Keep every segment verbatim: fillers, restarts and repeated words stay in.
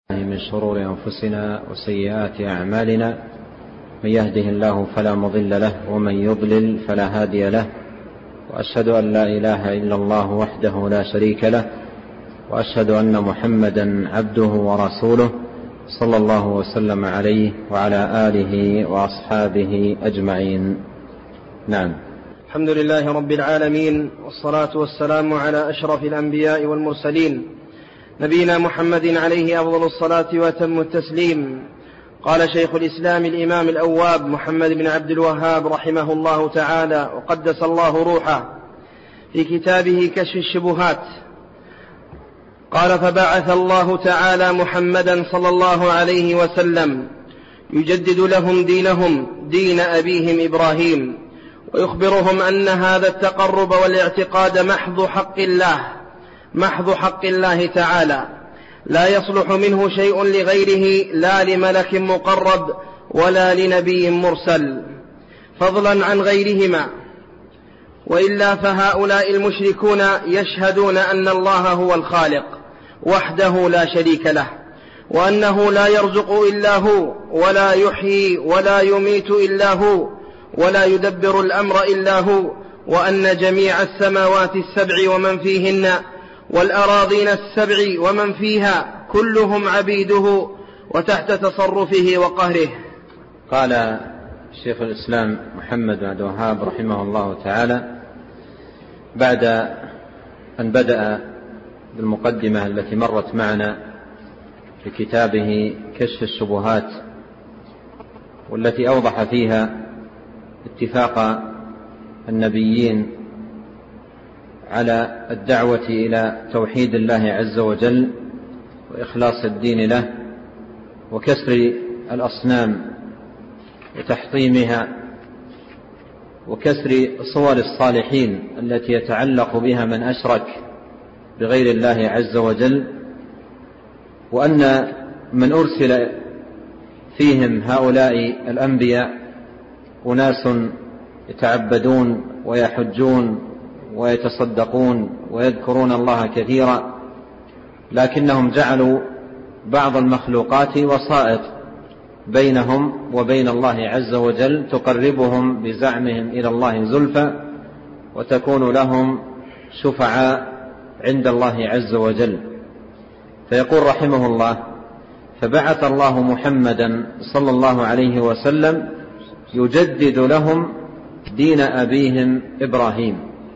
من شرور أنفسنا وسيئات أعمالنا، من يهده الله فلا مضل له ومن يضلل فلا هادي له، وأشهد أن لا إله إلا الله وحده لا شريك له، وأشهد أن محمدا عبده ورسوله صلى الله وسلم عليه وعلى آله وأصحابه أجمعين. نعم. الحمد لله رب العالمين، والصلاة والسلام على أشرف الأنبياء والمرسلين، نبينا محمد عليه أفضل الصلاة وأتم التسليم. قال شيخ الإسلام الإمام الأواب محمد بن عبد الوهاب رحمه الله تعالى وقدس الله روحه في كتابه كشف الشبهات، قال: فبعث الله تعالى محمدا صلى الله عليه وسلم يجدد لهم دينهم دين أبيهم إبراهيم، ويخبرهم أن هذا التقرب والاعتقاد محض حق الله محض حق الله تعالى، لا يصلح منه شيء لغيره، لا لملك مقرب ولا لنبي مرسل، فضلا عن غيرهما. وإلا فهؤلاء المشركون يشهدون أن الله هو الخالق وحده لا شريك له، وأنه لا يرزق إلا هو، ولا يحيي ولا يميت إلا هو، ولا يدبر الأمر إلا هو، وأن جميع السماوات السبع ومن فيهن والأراضين السبع ومن فيها كلهم عبيده وتحت تصرفه وقهره. قال شيخ الإسلام محمد بن عبد الوهاب رحمه الله تعالى بعد أن بدأ بالمقدمة التي مرت معنا في كتابه كشف الشبهات، والتي أوضح فيها اتفاق النبيين على الدعوة إلى توحيد الله عز وجل وإخلاص الدين له وكسر الأصنام وتحطيمها وكسر صور الصالحين التي يتعلق بها من أشرك بغير الله عز وجل، وأن من أرسل فيهم هؤلاء الأنبياء أناس يتعبدون ويحجون ويتصدقون ويذكرون الله كثيرا، لكنهم جعلوا بعض المخلوقات وسائط بينهم وبين الله عز وجل تقربهم بزعمهم إلى الله زلفى وتكون لهم شفعاء عند الله عز وجل. فيقول رحمه الله: فبعث الله محمدا صلى الله عليه وسلم يجدد لهم دين أبيهم إبراهيم.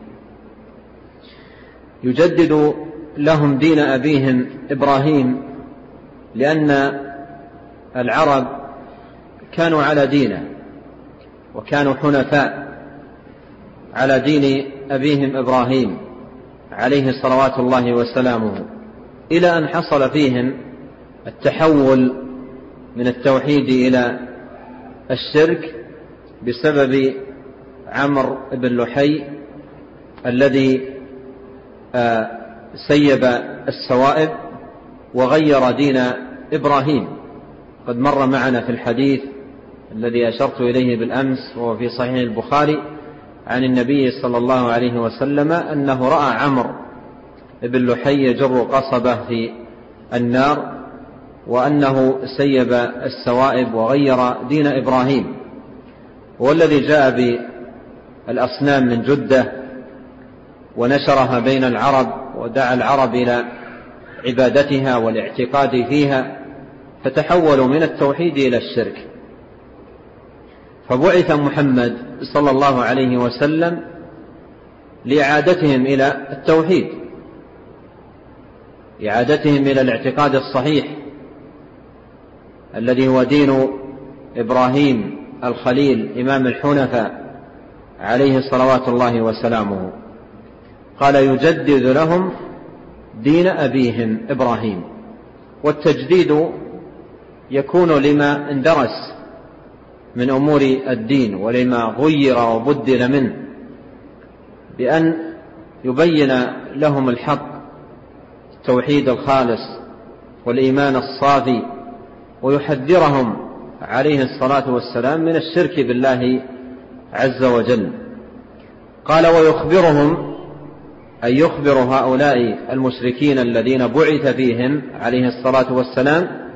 يجدد لهم دين أبيهم إبراهيم لأن العرب كانوا على دينه وكانوا حنفاء على دين أبيهم إبراهيم عليه صلوات الله وسلامه، إلى أن حصل فيهم التحول من التوحيد إلى الشرك بسبب عمرو بن لحي الذي سيب السوائب وغير دين إبراهيم. قد مر معنا في الحديث الذي أشرت إليه بالأمس وهو في صحيح البخاري عن النبي صلى الله عليه وسلم أنه رأى عمرو بن لحي يجر قصبه في النار، وأنه سيب السوائب وغير دين إبراهيم، والذي جاء بالأصنام من جدة ونشرها بين العرب ودعا العرب إلى عبادتها والاعتقاد فيها، فتحولوا من التوحيد إلى الشرك. فبعث محمد صلى الله عليه وسلم لإعادتهم إلى التوحيد، إعادتهم إلى الاعتقاد الصحيح الذي هو دين إبراهيم الخليل إمام الحنفاء عليه صلوات الله وسلامه. قال: يجدد لهم دين أبيهم إبراهيم. والتجديد يكون لما اندرس من أمور الدين ولما غير وبدل منه، بأن يبين لهم الحق التوحيد الخالص والإيمان الصافي، ويحذرهم عليه الصلاة والسلام من الشرك بالله عز وجل. قال: ويخبرهم أن يخبر هؤلاء المشركين الذين بعث فيهم عليه الصلاة والسلام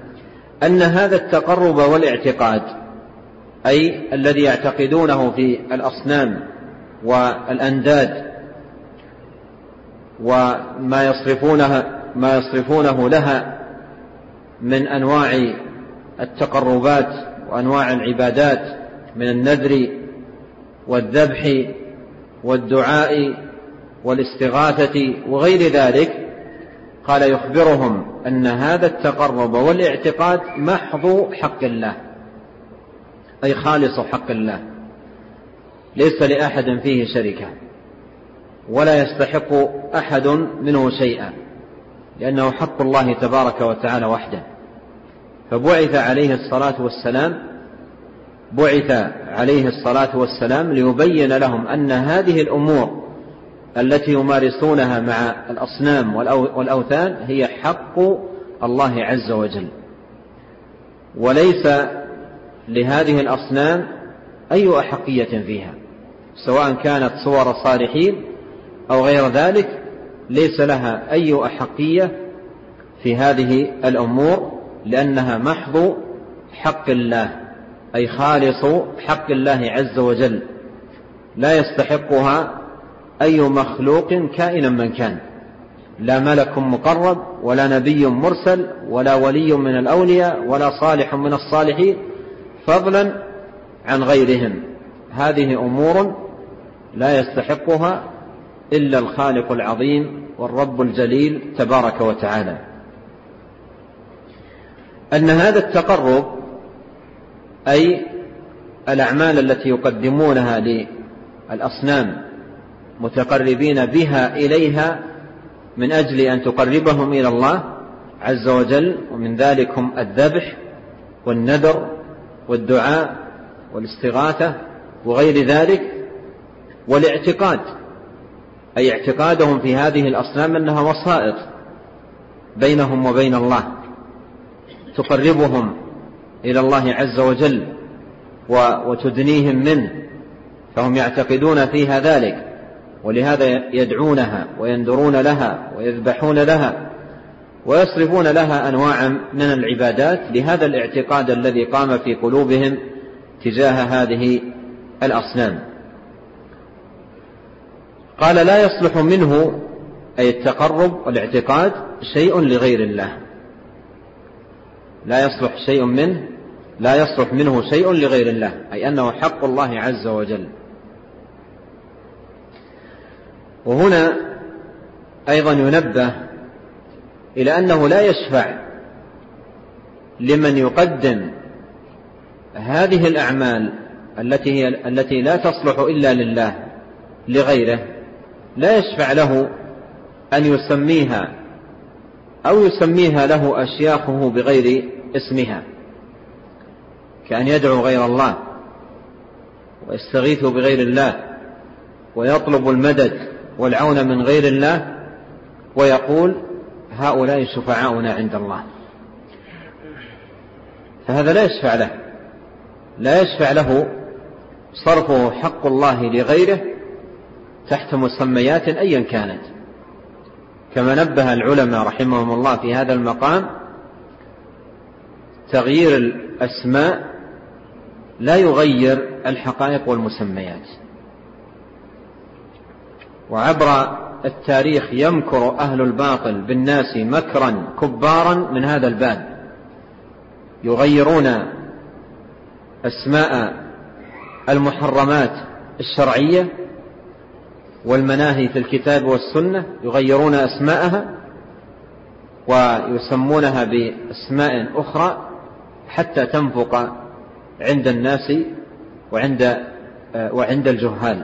أن هذا التقرب والاعتقاد، أي الذي يعتقدونه في الأصنام والأنداد وما يصرفونها ما يصرفونه لها من أنواع التقربات وأنواع العبادات من النذر والذبح والدعاء والاستغاثة وغير ذلك، قال يخبرهم أن هذا التقرب والاعتقاد محض حق الله، أي خالص حق الله، ليس لأحد فيه شركة ولا يستحق أحد منه شيئا، لأنه حق الله تبارك وتعالى وحده. فبعث عليه الصلاة والسلام بعث عليه الصلاة والسلام ليبين لهم أن هذه الأمور التي يمارسونها مع الأصنام والأوثان هي حق الله عز وجل، وليس لهذه الأصنام أي أحقية فيها، سواء كانت صور صالحين أو غير ذلك، ليس لها أي أحقية في هذه الأمور، لأنها محض حق الله، أي خالص حق الله عز وجل، لا يستحقها أي مخلوق كائنا من كان، لا ملك مقرب ولا نبي مرسل ولا ولي من الأولياء ولا صالح من الصالحين، فضلا عن غيرهم. هذه أمور لا يستحقها إلا الخالق العظيم والرب الجليل تبارك وتعالى. أن هذا التقرب، أي الأعمال التي يقدمونها للأصنام متقربين بها إليها من أجل أن تقربهم إلى الله عز وجل، ومن ذلك هم الذبح والنذر والدعاء والاستغاثة وغير ذلك، والاعتقاد، أي اعتقادهم في هذه الأصنام أنها وسائط بينهم وبين الله تقربهم إلى الله عز وجل وتدنيهم منه، فهم يعتقدون فيها ذلك، ولهذا يدعونها وينذرون لها ويذبحون لها ويصرفون لها أنواعا من العبادات لهذا الاعتقاد الذي قام في قلوبهم تجاه هذه الأصنام. قال لا يصلح منه، أي التقرب والاعتقاد، شيء لغير الله، لا يصلح شيء منه لا يصلح منه شيء لغير الله، أي أنه حق الله عز وجل. وهنا أيضا ينبه إلى أنه لا يشفع لمن يقدم هذه الأعمال التي هي التي لا تصلح إلا لله لغيره، لا يشفع له أن يسميها أو يسميها له أشياخه بغير اسمها، كأن يدعو غير الله ويستغيث بغير الله ويطلب المدد والعون من غير الله ويقول هؤلاء شفعاؤنا عند الله، فهذا لا يشفع له لا يشفع له صرفه حق الله لغيره تحت مسميات أيا كانت، كما نبه العلماء رحمهم الله في هذا المقام: تغيير الأسماء لا يغير الحقائق والمسميات. وعبر التاريخ يمكر أهل الباطل بالناس مكرا كبارا من هذا الباب، يغيرون أسماء المحرمات الشرعية والمناهي في الكتاب والسنة، يغيرون أسماءها ويسمونها بأسماء أخرى حتى تنفق عند الناس وعند وعند الجهال.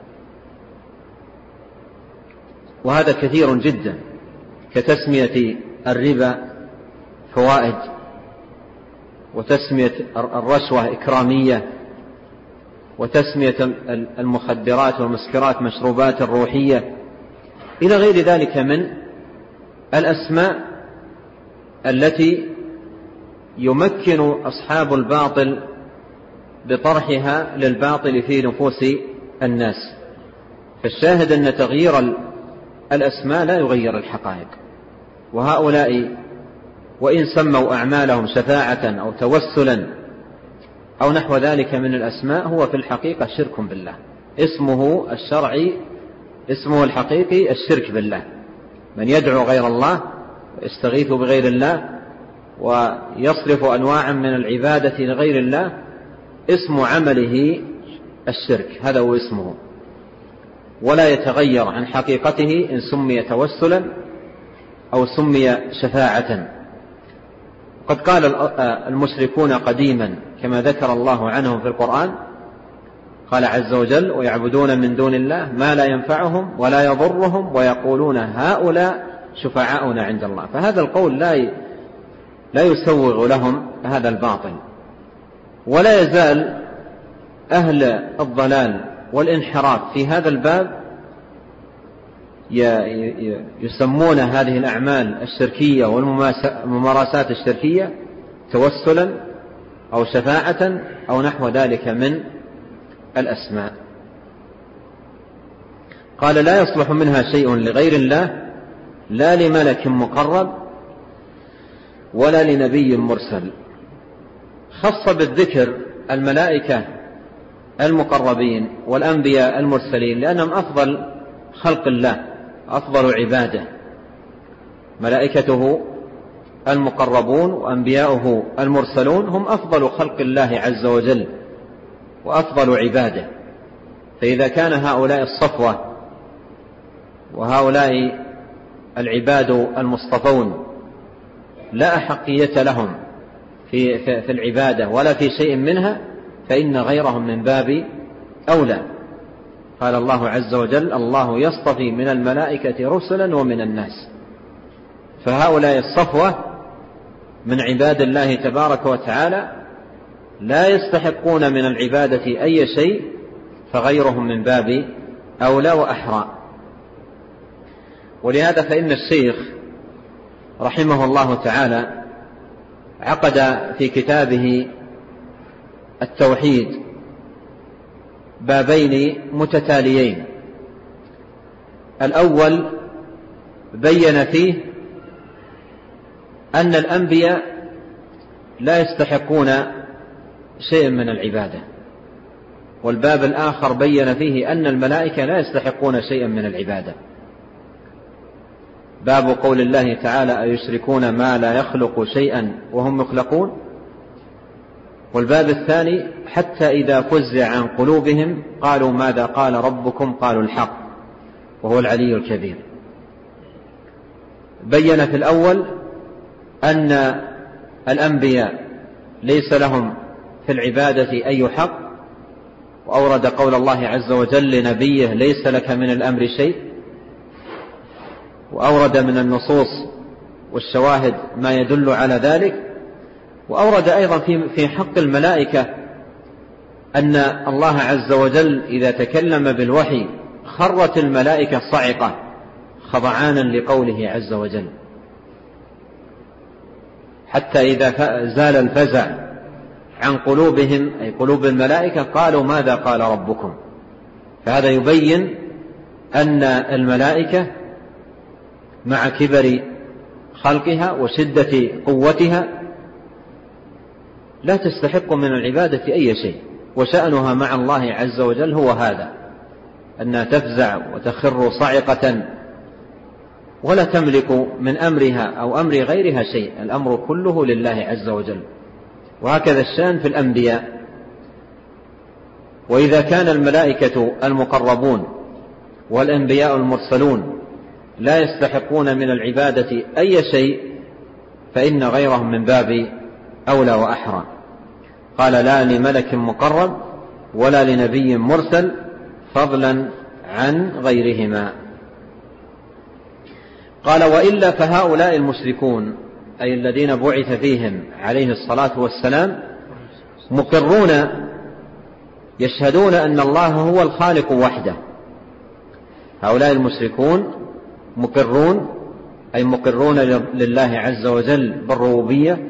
وهذا كثير جدا، كتسمية الربا فوائد، وتسمية الرشوة إكرامية، وتسمية المخدرات والمسكرات مشروبات روحية، إلى غير ذلك من الأسماء التي يمكن أصحاب الباطل بطرحها للباطل في نفوس الناس. فالشاهد أن تغيير الأسماء لا يغير الحقائق، وهؤلاء وإن سموا أعمالهم شفاعة أو توسلا أو نحو ذلك من الأسماء هو في الحقيقة شرك بالله. اسمه الشرعي اسمه الحقيقي الشرك بالله. من يدعو غير الله ويستغيث بغير الله ويصرف أنواعا من العبادة لغير الله اسم عمله الشرك، هذا هو اسمه، ولا يتغير عن حقيقته إن سمي توسلا أو سمي شفاعة. قد قال المشركون قديما كما ذكر الله عنهم في القرآن، قال عز وجل: ويعبدون من دون الله ما لا ينفعهم ولا يضرهم ويقولون هؤلاء شفعاؤنا عند الله. فهذا القول لا لا يسوغ لهم هذا الباطل. ولا يزال أهل الضلال والانحراف في هذا الباب يسمون هذه الأعمال الشركية والممارسات الشركية توسلا أو شفاعة أو نحو ذلك من الأسماء. قال: لا يصلح منها شيء لغير الله، لا لملك مقرب ولا لنبي مرسل. خص بالذكر الملائكة المقربين والأنبياء المرسلين لأنهم أفضل خلق الله، أفضل عباده. ملائكته المقربون وأنبياؤه المرسلون هم أفضل خلق الله عز وجل وأفضل عباده. فإذا كان هؤلاء الصفوة وهؤلاء العباد المصطفون لا أحقية لهم في, في, في العبادة ولا في شيء منها، فإن غيرهم من باب أولى. قال الله عز وجل: الله يصطفي من الملائكة رسلا ومن الناس. فهؤلاء الصفوة من عباد الله تبارك وتعالى لا يستحقون من العبادة أي شيء، فغيرهم من باب أولى وأحرى. ولهذا فإن الشيخ رحمه الله تعالى عقد في كتابه التوحيد بابين متتاليين. الأول بين فيه أن الأنبياء لا يستحقون شيء من العبادة، والباب الآخر بين فيه أن الملائكة لا يستحقون شيئا من العبادة. باب قول الله تعالى: أيشركون ما لا يخلق شيئا وهم يخلقون. والباب الثاني: حتى إذا فزع عن قلوبهم قالوا ماذا قال ربكم قالوا الحق وهو العلي الكبير. بين في الأول أن الأنبياء ليس لهم في العبادة أي حق، وأورد قول الله عز وجل لنبيه: ليس لك من الأمر شيء. وأورد من النصوص والشواهد ما يدل على ذلك. وأورد أيضا في حق الملائكة أن الله عز وجل إذا تكلم بالوحي خرت الملائكة صعقة خضعانا لقوله عز وجل، حتى إذا زال الفزع عن قلوبهم أي قلوب الملائكة قالوا ماذا قال ربكم. فهذا يبين أن الملائكة مع كبر خلقها وشدة قوتها لا تستحق من العبادة أي شيء، وشأنها مع الله عز وجل هو هذا، أنها تفزع وتخر صعقة ولا تملك من أمرها أو أمر غيرها شيء، الأمر كله لله عز وجل. وهكذا الشأن في الأنبياء. وإذا كان الملائكة المقربون والأنبياء المرسلون لا يستحقون من العبادة أي شيء، فإن غيرهم من باب أولى وأحرى. قال: لا لملك مقرب ولا لنبي مرسل فضلا عن غيرهما. قال: وإلا فهؤلاء المشركون أي الذين بعث فيهم عليه الصلاة والسلام مقرون يشهدون أن الله هو الخالق وحده. هؤلاء المشركون مقرون أي مقرون لله عز وجل بالربوبية،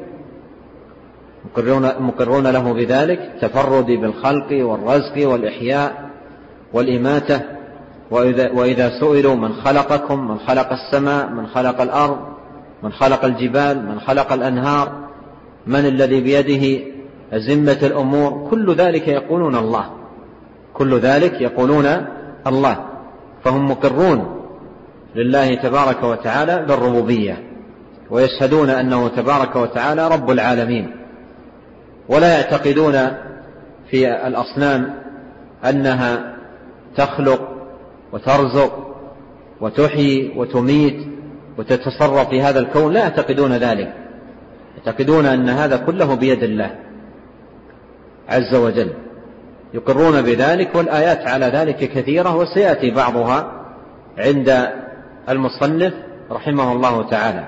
مقرون له بذلك تفرد بالخلق والرزق والإحياء والإماتة. وإذا, وإذا سئلوا من خلقكم، من خلق السماء، من خلق الأرض، من خلق الجبال، من خلق الأنهار، من الذي بيده أزمة الأمور، كل ذلك يقولون الله، كل ذلك يقولون الله. فهم مقرون لله تبارك وتعالى بالربوبية، ويشهدون أنه تبارك وتعالى رب العالمين، ولا يعتقدون في الأصنام أنها تخلق وترزق وتحيي وتميت وتتصرف في هذا الكون، لا يعتقدون ذلك، يعتقدون أن هذا كله بيد الله عز وجل، يقرون بذلك، والآيات على ذلك كثيرة، وسيأتي بعضها عند المصنف رحمه الله تعالى.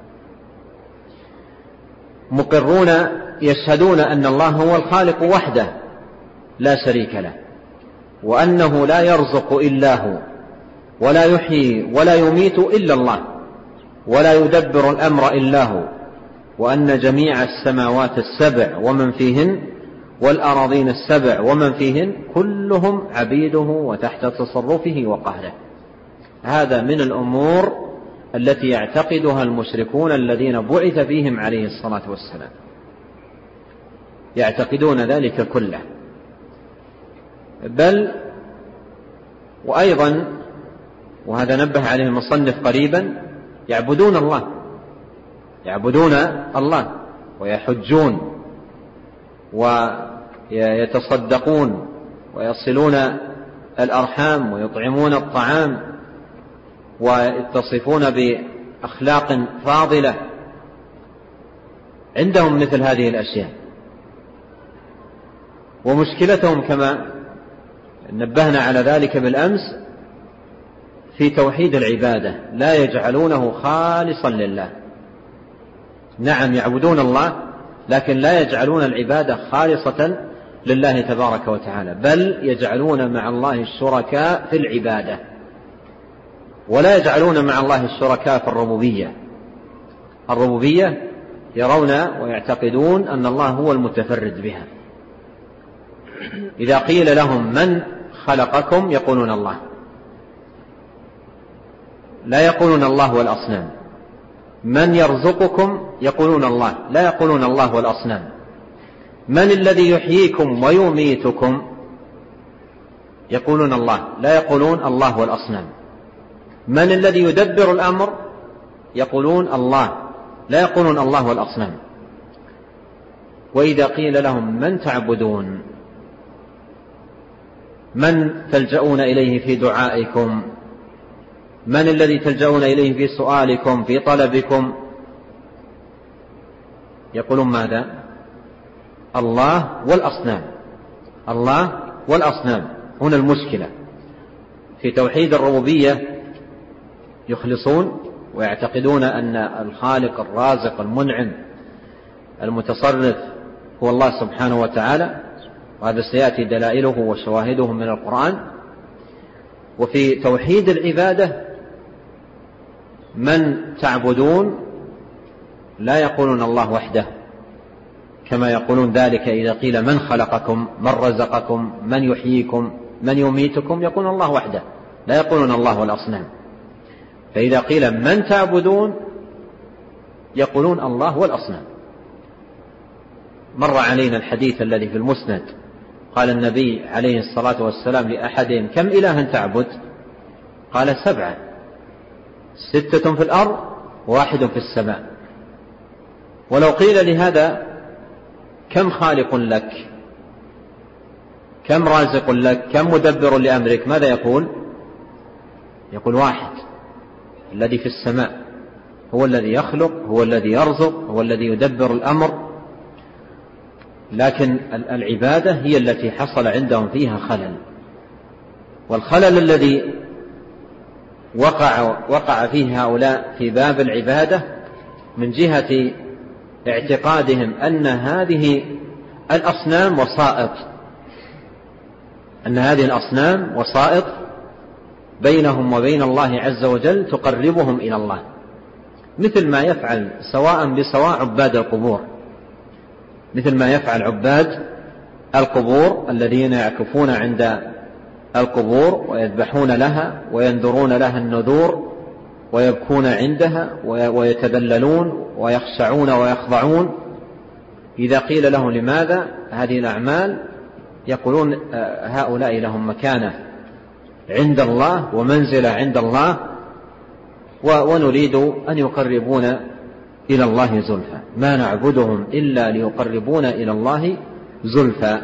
مقرون يشهدون أن الله هو الخالق وحده لا شريك له، وأنه لا يرزق إلا هو، ولا يحيي ولا يميت إلا الله، ولا يدبر الأمر إلا هو، وأن جميع السماوات السبع ومن فيهن والأراضين السبع ومن فيهن كلهم عبيده وتحت تصرفه وقهره. هذا من الأمور التي يعتقدها المشركون الذين بعث فيهم عليه الصلاة والسلام، يعتقدون ذلك كله. بل وأيضا، وهذا نبه عليه المصنف قريبا، يعبدون الله، يعبدون الله ويحجون ويتصدقون ويصلون الأرحام ويطعمون الطعام ويتصفون بأخلاق فاضلة، عندهم مثل هذه الأشياء. ومشكلتهم كما نبهنا على ذلك بالأمس في توحيد العبادة، لا يجعلونه خالصا لله. نعم يعبدون الله، لكن لا يجعلون العبادة خالصة لله تبارك وتعالى، بل يجعلون مع الله الشركاء في العبادة، ولا يجعلون مع الله الشركاء في الربوبية. الربوبية يرون ويعتقدون أن الله هو المتفرد بها. إذا قيل لهم من خلقكم يقولون الله، لا يقولون الله والأصنام. من يرزقكم يقولون الله، لا يقولون الله والأصنام. من الذي يحييكم ويميتكم يقولون الله، لا يقولون الله والأصنام. من الذي يدبر الأمر يقولون الله، لا يقولون الله والأصنام. وإذا قيل لهم من تعبدون، من تلجؤون إليه في دعائكم، من الذي تلجؤون إليه في سؤالكم في طلبكم، يقولون ماذا؟ الله والأصنام، الله والأصنام. هنا المشكلة في توحيد الربوبية، يخلصون ويعتقدون أن الخالق الرازق المنعم المتصرف هو الله سبحانه وتعالى، وهذا سيأتي دلائله وشواهده من القرآن. وفي توحيد العبادة من تعبدون لا يقولون الله وحده، كما يقولون ذلك إذا قيل من خلقكم، من رزقكم، من يحييكم، من يميتكم، يقولون الله وحده، لا يقولون الله والأصنام. فإذا قيل من تعبدون يقولون الله والأصنام. مر علينا الحديث الذي في المسند، قال النبي عليه الصلاة والسلام لأحدهم كم إلها تعبد؟ قال سبعة، ستة في الأرض واحد في السماء. ولو قيل لهذا كم خالق لك، كم رازق لك، كم مدبر لأمرك، ماذا يقول؟ يقول واحد، الذي في السماء، هو الذي يخلق، هو الذي يرزق، هو الذي يدبر الأمر. لكن العبادة هي التي حصل عندهم فيها خلل، والخلل الذي وقع, وقع فيه هؤلاء في باب العبادة من جهة اعتقادهم أن هذه الأصنام وسائط، أن هذه الأصنام وسائط بينهم وبين الله عز وجل تقربهم إلى الله، مثل ما يفعل سواء بسواء عباد القبور، مثل ما يفعل عباد القبور الذين يعكفون عند القبور ويذبحون لها وينذرون لها النذور ويبكون عندها ويتذللون ويخشعون ويخضعون. إذا قيل لهم لماذا هذه الأعمال يقولون هؤلاء لهم مكانة عند الله ومنزلة عند الله ونريد أن يقربون إلى الله زلفى، ما نعبدهم إلا ليقربون إلى الله زلفى.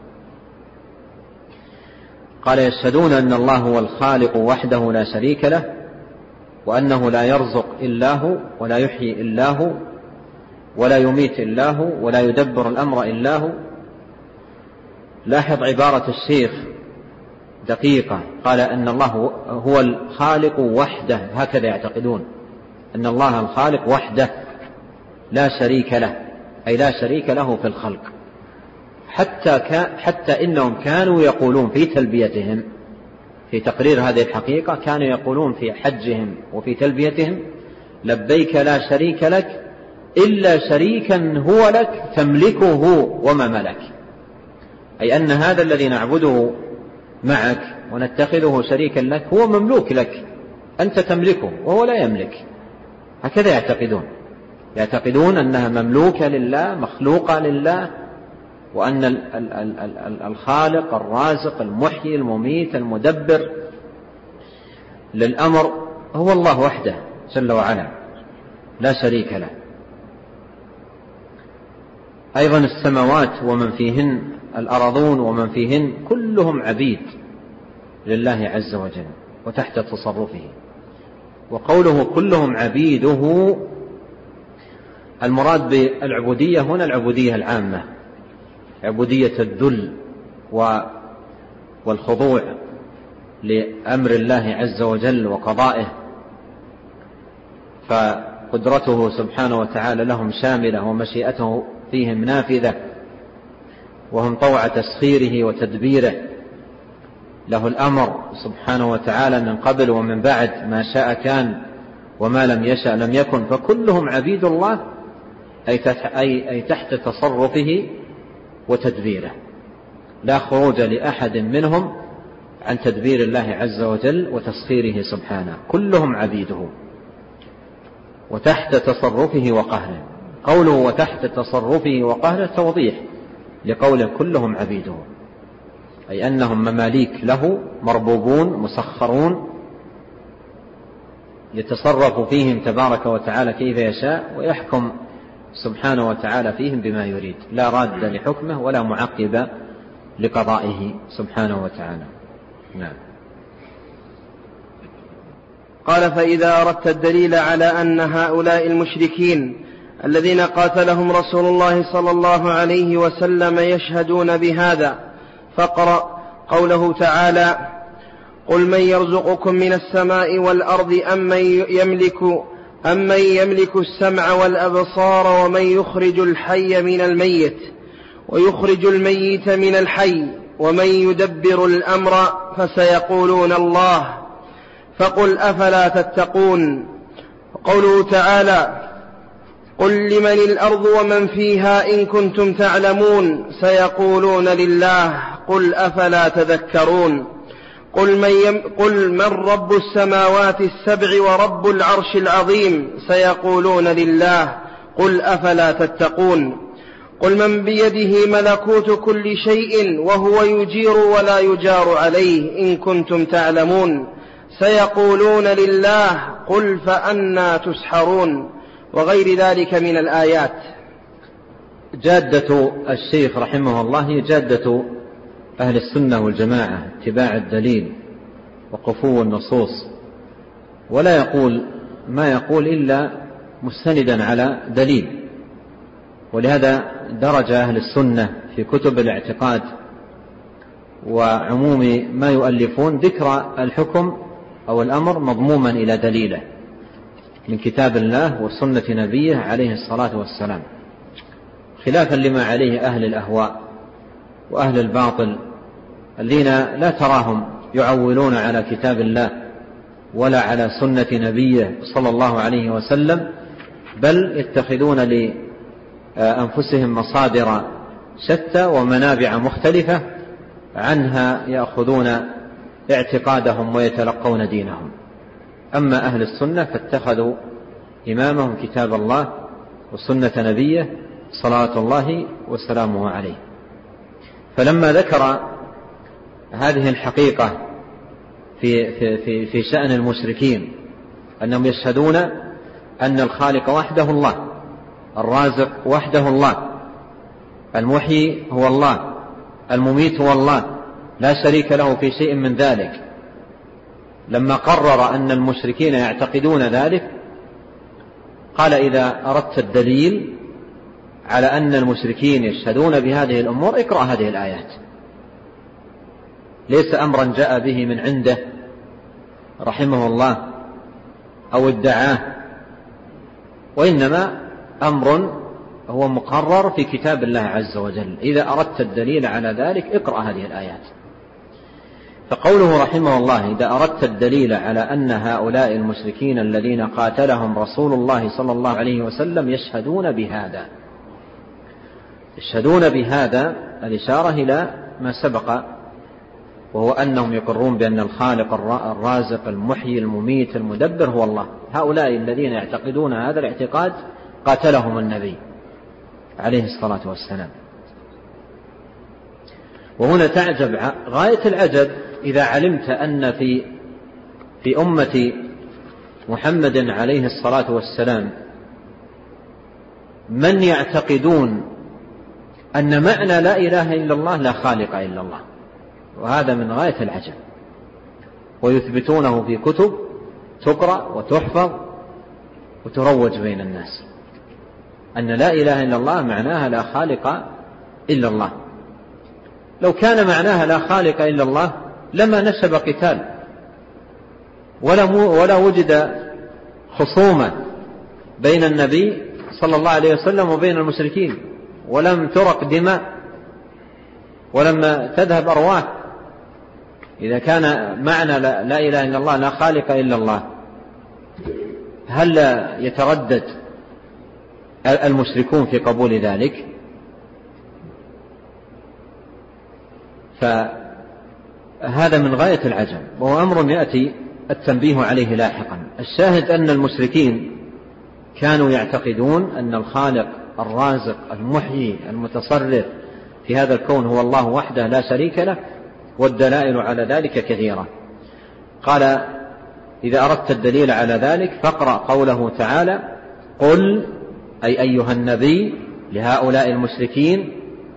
قال يشهدون أن الله هو الخالق وحده لا شريك له، وأنه لا يرزق إلا هو ولا يحيي إلا هو ولا يميت إلا هو ولا يدبر الأمر إلا هو. لاحظ عبارة الشيخ دقيقة، قال أن الله هو الخالق وحده، هكذا يعتقدون أن الله الخالق وحده لا شريك له، أي لا شريك له في الخلق. حتى, حتى إنهم كانوا يقولون في تلبيتهم في تقرير هذه الحقيقة، كانوا يقولون في حجهم وفي تلبيتهم لبيك لا شريك لك إلا شريكا هو لك تملكه وما ملك، أي أن هذا الذي نعبده معك ونتخذه شريكا لك هو مملوك لك، أنت تملكه وهو لا يملك. هكذا يعتقدون يعتقدون أنها مملوكة لله مخلوقة لله، وأن الخالق الرازق المحيي المميت المدبر للأمر هو الله وحده جل وعلا لا شريك له. أيضا السماوات ومن فيهن، الأرضون ومن فيهن، كلهم عبيد لله عز وجل وتحت تصرفه. وقوله كلهم عبيده، المراد بالعبودية هنا العبودية العامة، عبودية الذل والخضوع لأمر الله عز وجل وقضائه، فقدرته سبحانه وتعالى لهم شاملة ومشيئته فيهم نافذة، وهم طوع تسخيره وتدبيره، له الأمر سبحانه وتعالى من قبل ومن بعد، ما شاء كان وما لم يشأ لم يكن. فكلهم عبيد الله أي تحت تصرفه وتدبيره، لا خروج لأحد منهم عن تدبير الله عز وجل وتسخيره سبحانه، كلهم عبيده وتحت تصرفه وقهره. قوله وتحت تصرفه وقهره توضيح لقوله كلهم عبيده، أي أنهم مماليك له مربوبون مسخرون يتصرف فيهم تبارك وتعالى كيف يشاء، ويحكم سبحانه وتعالى فيهم بما يريد، لا راد لحكمه ولا معقب لقضائه سبحانه وتعالى. نعم. قال فإذا أردت الدليل على أن هؤلاء المشركين الذين قاتلهم رسول الله صلى الله عليه وسلم يشهدون بهذا فاقرأ قوله تعالى قل من يرزقكم من السماء والأرض أم من يملك أم من يملك السمع والأبصار ومن يخرج الحي من الميت ويخرج الميت من الحي ومن يدبر الأمر فسيقولون الله فقل أفلا تتقون. قوله تعالى قل لمن الأرض ومن فيها إن كنتم تعلمون سيقولون لله قل أفلا تذكرون. قل من, يم قل من رب السماوات السبع ورب العرش العظيم سيقولون لله قل أفلا تتقون. قل من بيده ملكوت كل شيء وهو يجير ولا يجار عليه إن كنتم تعلمون سيقولون لله قل فأنى تسحرون، وغير ذلك من الآيات. جادة الشيخ رحمه الله هي جادة أهل السنة والجماعة، اتباع الدليل وقفو النصوص، ولا يقول ما يقول إلا مستندا على دليل. ولهذا درج أهل السنة في كتب الاعتقاد وعموم ما يؤلفون ذكر الحكم أو الأمر مضموما إلى دليله من كتاب الله وسنة نبيه عليه الصلاة والسلام، خلافا لما عليه أهل الأهواء وأهل الباطل الذين لا تراهم يعولون على كتاب الله ولا على سنة نبيه صلى الله عليه وسلم، بل يتخذون لأنفسهم مصادر شتى ومنابع مختلفة عنها يأخذون اعتقادهم ويتلقون دينهم. أما أهل السنة فاتخذوا إمامهم كتاب الله وسنة نبيه صلوات الله وسلامه عليه. فلما ذكر هذه الحقيقة في, في, في, في شأن المشركين أنهم يشهدون أن الخالق وحده الله، الرازق وحده الله، المحيي هو الله، المميت هو الله، لا شريك له في شيء من ذلك، لما قرر أن المشركين يعتقدون ذلك قال: إذا أردت الدليل على أن المشركين يشهدون بهذه الأمور اقرأ هذه الآيات. ليس أمرا جاء به من عنده رحمه الله أو ادعاه، وإنما أمر هو مقرر في كتاب الله عز وجل. إذا أردت الدليل على ذلك اقرأ هذه الآيات. فقوله رحمه الله: إذا أردت الدليل على أن هؤلاء المشركين الذين قاتلهم رسول الله صلى الله عليه وسلم يشهدون بهذا، يشهدون بهذا الإشارة إلى ما سبق، وهو أنهم يقرون بأن الخالق الرازق المحيي المميت المدبر هو الله. هؤلاء الذين يعتقدون هذا الاعتقاد قاتلهم النبي عليه الصلاة والسلام. وهنا تعجب غاية العجب إذا علمت أن في في أمة محمد عليه الصلاة والسلام من يعتقدون أن معنى لا إله إلا الله لا خالق إلا الله، وهذا من غاية العجب، ويثبتونه في كتب تقرأ وتحفظ وتروج بين الناس أن لا إله إلا الله معناها لا خالق إلا الله. لو كان معناها لا خالق إلا الله لما نشب قتال ولا, ولا وجد خصومة بين النبي صلى الله عليه وسلم وبين المشركين، ولم ترق دماء ولم تذهب أرواح. إذا كان معنى لا إله إلا الله لا خالق إلا الله، هل يتردد المشركون في قبول ذلك؟ فهذا من غاية العجب، وهو أمر يأتي التنبيه عليه لاحقا. الشاهد أن المشركين كانوا يعتقدون أن الخالق الرازق المحيي المتصرف في هذا الكون هو الله وحده لا شريك له، والدلائل على ذلك كثيرة. قال: إذا أردت الدليل على ذلك فاقرأ قوله تعالى: قل، أي أيها النبي، لهؤلاء المشركين: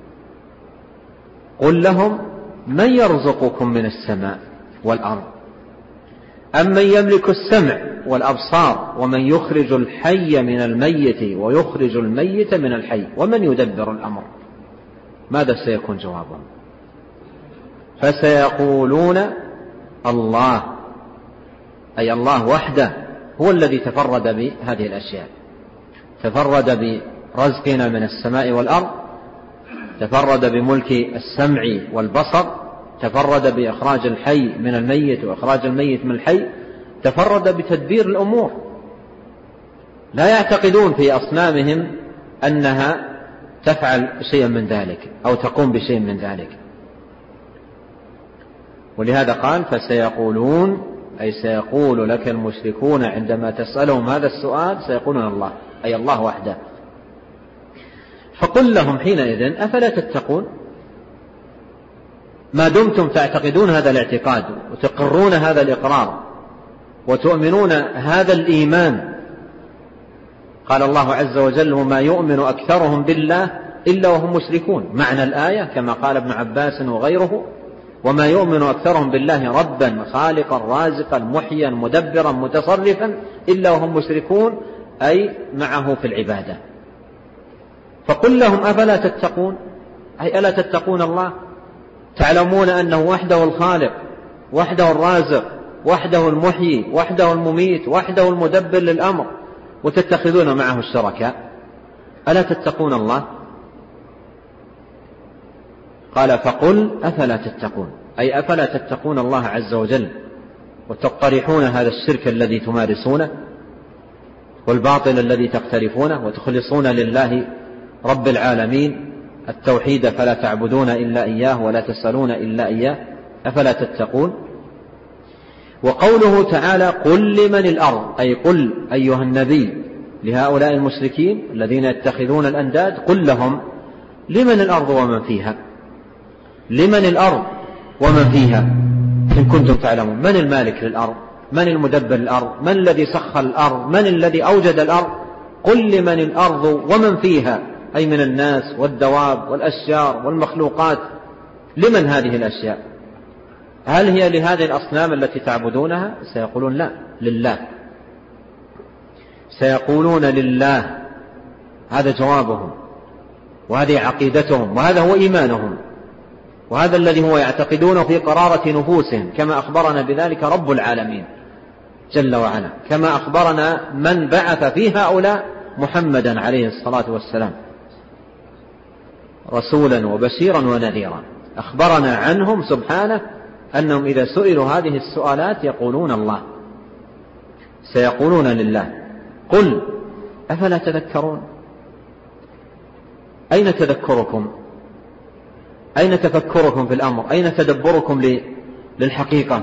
قل لهم من يرزقكم من السماء والأرض أم من يملك السمع والأبصار ومن يخرج الحي من الميت ويخرج الميت من الحي ومن يدبر الأمر. ماذا سيكون جوابهم؟ فسيقولون الله، أي الله وحده هو الذي تفرد بهذه الأشياء، تفرد برزقنا من السماء والأرض، تفرد بملك السمع والبصر، تفرد بإخراج الحي من الميت وإخراج الميت من الحي، تفرد بتدبير الأمور. لا يعتقدون في أصنامهم أنها تفعل شيئا من ذلك أو تقوم بشيء من ذلك. ولهذا قال: فسيقولون، أي سيقول لك المشركون عندما تسألهم هذا السؤال سيقولون الله، أي الله وحده. فقل لهم حينئذ: أفلا تتقون؟ ما دمتم تعتقدون هذا الاعتقاد وتقرون هذا الإقرار وتؤمنون هذا الإيمان. قال الله عز وجل: وما يؤمن أكثرهم بالله إلا وهم مشركون. معنى الآية كما قال ابن عباس وغيره: وما يؤمن أكثرهم بالله ربا خالقا رازقا محيا مدبرا متصرفا إلا وهم مشركون، أي معه في العبادة. فقل لهم: أفلا تتقون؟ أي ألا تتقون الله؟ تعلمون أنه وحده الخالق، وحده الرازق، وحده المحيي، وحده المميت، وحده المدبر للأمر، وتتخذون معه الشركاء. ألا تتقون الله؟ قال: فقل أفلا تتقون، أي أفلا تتقون الله عز وجل وتقترحون هذا الشرك الذي تمارسونه والباطل الذي تقترفونه، وتخلصون لله رب العالمين التوحيد، فلا تعبدون إلا إياه ولا تسألون إلا إياه، أفلا تتقون؟ وقوله تعالى قل لمن الأرض، أي قل أيها النبي لهؤلاء المشركين الذين يتخذون الأنداد، قل لهم لمن الأرض ومن فيها، لمن الأرض ومن فيها إن كنتم تعلمون. من المالك للأرض؟ من المدبر الأرض؟ من الذي سخر الأرض؟ من الذي أوجد الأرض؟ قل لمن الأرض ومن فيها، أي من الناس والدواب والأشجار والمخلوقات. لمن هذه الأشياء؟ هل هي لهذه الأصنام التي تعبدونها؟ سيقولون لا، لله. سيقولون لله، هذا جوابهم، وهذه عقيدتهم، وهذا هو إيمانهم، وهذا الذي هو يعتقدونه في قرارة نفوسهم، كما أخبرنا بذلك رب العالمين جل وعلا، كما أخبرنا من بعث في هؤلاء محمدا عليه الصلاة والسلام رسولا وبشيرا ونذيرا. أخبرنا عنهم سبحانه أنهم إذا سئلوا هذه السؤالات يقولون الله، سيقولون لله. قل أفلا تذكرون؟ أين تذكركم؟ أين تفكركم في الأمر؟ أين تدبركم للحقيقة؟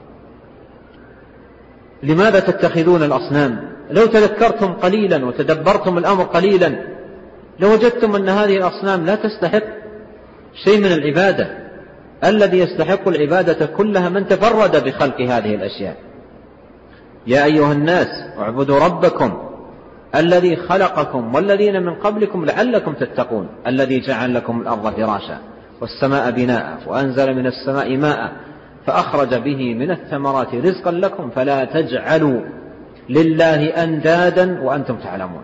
لماذا تتخذون الأصنام؟ لو تذكرتم قليلا وتدبرتم الأمر قليلا لوجدتم أن هذه الأصنام لا تستحق شيء من العبادة. الذي يستحق العبادة كلها من تفرد بخلق هذه الأشياء. يا أيها الناس اعبدوا ربكم الذي خلقكم والذين من قبلكم لعلكم تتقون، الذي جعل لكم الأرض فراشا والسماء بناء وأنزل من السماء ماء فأخرج به من الثمرات رزقا لكم فلا تجعلوا لله أندادا وأنتم تعلمون.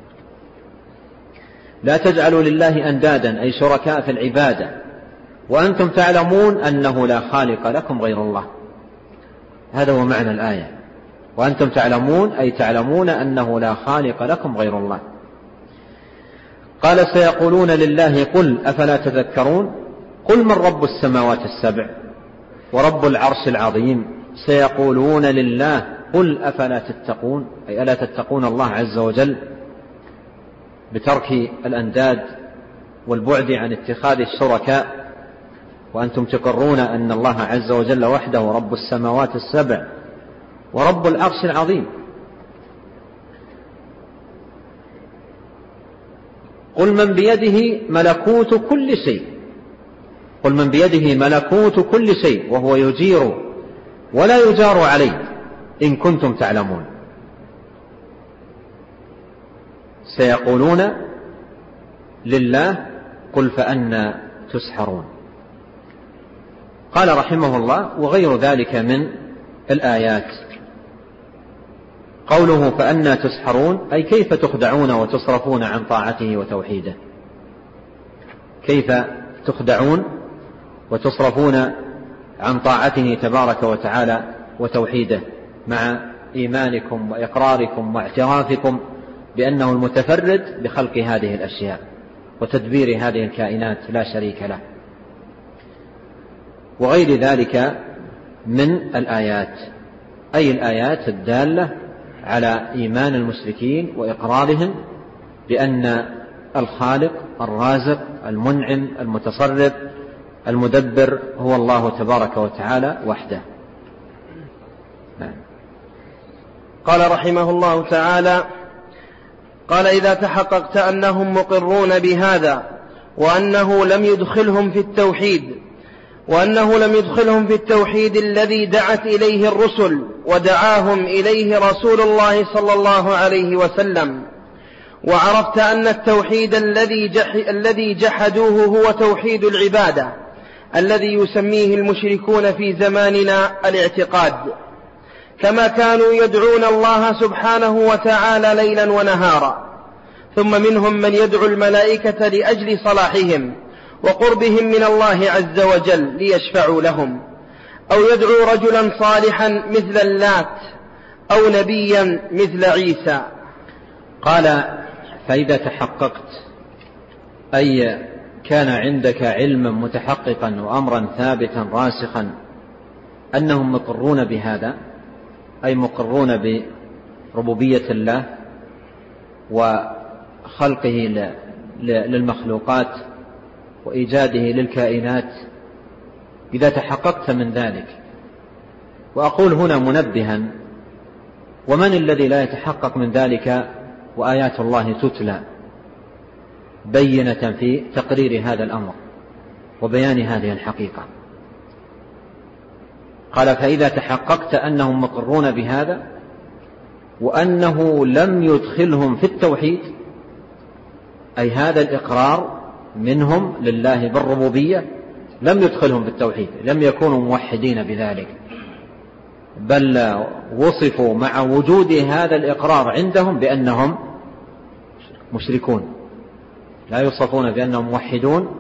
لا تجعلوا لله أندادا أي شركاء في العبادة وأنتم تعلمون أنه لا خالق لكم غير الله. هذا هو معنى الآية، وأنتم تعلمون أي تعلمون أنه لا خالق لكم غير الله. قال سيقولون لله قل أفلا تذكرون؟ قل من رب السماوات السبع ورب العرش العظيم. سيقولون لله قل أفلا تتقون، أي ألا تتقون الله عز وجل بترك الأنداد والبعد عن اتخاذ الشركاء، وأنتم تقرون أن الله عز وجل وحده رب السماوات السبع ورب العرش العظيم. قل من بيده ملكوت كل شيء، قل من بيده ملكوت كل شيء وهو يجير ولا يجار عليه إن كنتم تعلمون. سيقولون لله قل فأنى تسحرون. قال رحمه الله وغير ذلك من الآيات. قوله فأنى تسحرون أي كيف تخدعون وتصرفون عن طاعته وتوحيده، كيف تخدعون وتصرفون عن طاعته تبارك وتعالى وتوحيده مع إيمانكم وإقراركم واعترافكم بأنه المتفرد بخلق هذه الأشياء وتدبير هذه الكائنات لا شريك له، وغير ذلك من الآيات، أي الآيات الدالة على إيمان المشركين وإقرارهم بأن الخالق الرازق المنعم المتصرف المدبر هو الله تبارك وتعالى وحده. نعم. قال رحمه الله تعالى قال إذا تحققت أنهم مقرون بهذا وأنه لم يدخلهم في التوحيد وأنه لم يدخلهم في التوحيد الذي دعت إليه الرسل ودعاهم إليه رسول الله صلى الله عليه وسلم، وعرفت أن التوحيد الذي جح الذي جحدوه هو توحيد العبادة الذي يسميه المشركون في زماننا الاعتقاد، كما كانوا يدعون الله سبحانه وتعالى ليلا ونهارا. ثم منهم من يدعو الملائكة لأجل صلاحهم وقربهم من الله عز وجل ليشفعوا لهم، أو يدعو رجلا صالحا مثل اللات أو نبيا مثل عيسى. قال فإذا تحققت أي كان عندك علما متحققا وأمرا ثابتا راسخا أنهم مقرون بهذا، أي مقرون بربوبية الله وخلقه للمخلوقات وإيجاده للكائنات، إذا تحققت من ذلك وأقول هنا منبها: ومن الذي لا يتحقق من ذلك وآيات الله تتلى بينة في تقرير هذا الأمر وبيان هذه الحقيقة؟ قال: فإذا تحققت أنهم مقرون بهذا وأنه لم يدخلهم في التوحيد، أي هذا الإقرار منهم لله بالربوبية لم يدخلهم في التوحيد، لم يكونوا موحدين بذلك، بل وصفوا مع وجود هذا الإقرار عندهم بأنهم مشركون، لا يوصفون بأنهم موحدون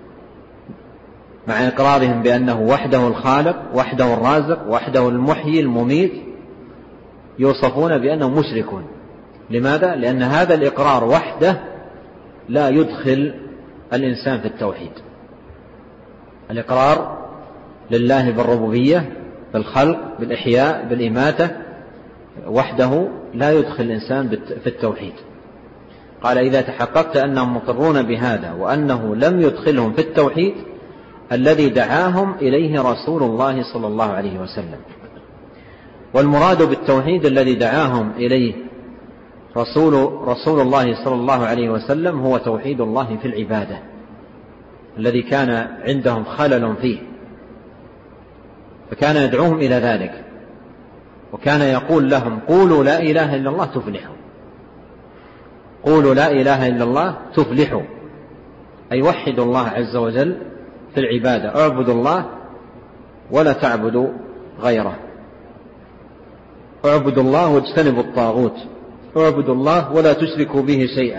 مع إقرارهم بأنه وحده الخالق وحده الرازق وحده المحيي المميت، يوصفون بأنهم مشركون. لماذا؟ لأن هذا الإقرار وحده لا يدخل الإنسان في التوحيد. الإقرار لله بالربوبية، بالخلق، بالإحياء، بالإماتة وحده لا يدخل الإنسان في التوحيد. قال: إذا تحققت أنهم مقرون بهذا وأنه لم يدخلهم في التوحيد الذي دعاهم إليه رسول الله صلى الله عليه وسلم. والمراد بالتوحيد الذي دعاهم إليه رسول, رسول الله صلى الله عليه وسلم هو توحيد الله في العبادة الذي كان عندهم خلل فيه، فكان يدعوهم إلى ذلك، وكان يقول لهم: قولوا لا إله إلا الله تفلحوا، قولوا لا إله إلا الله تفلحوا، أي وحدوا الله عز وجل في العبادة، اعبدوا الله ولا تعبدوا غيره، اعبدوا الله واجتنبوا الطاغوت، اعبدوا الله ولا تشركوا به شيئا.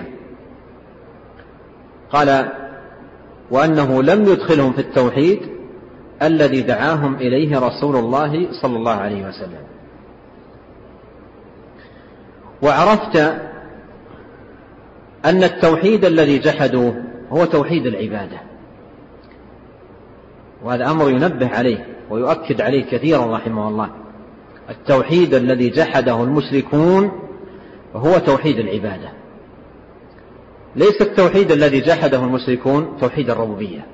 قال: وأنه لم يدخلهم في التوحيد الذي دعاهم إليه رسول الله صلى الله عليه وسلم. وعرفت أن التوحيد الذي جحدوه هو توحيد العبادة، وهذا أمر ينبه عليه ويؤكد عليه كثيرا رحمه الله. التوحيد الذي جحده المشركون هو توحيد العبادة، ليس التوحيد الذي جحده المشركون توحيد الربوبية،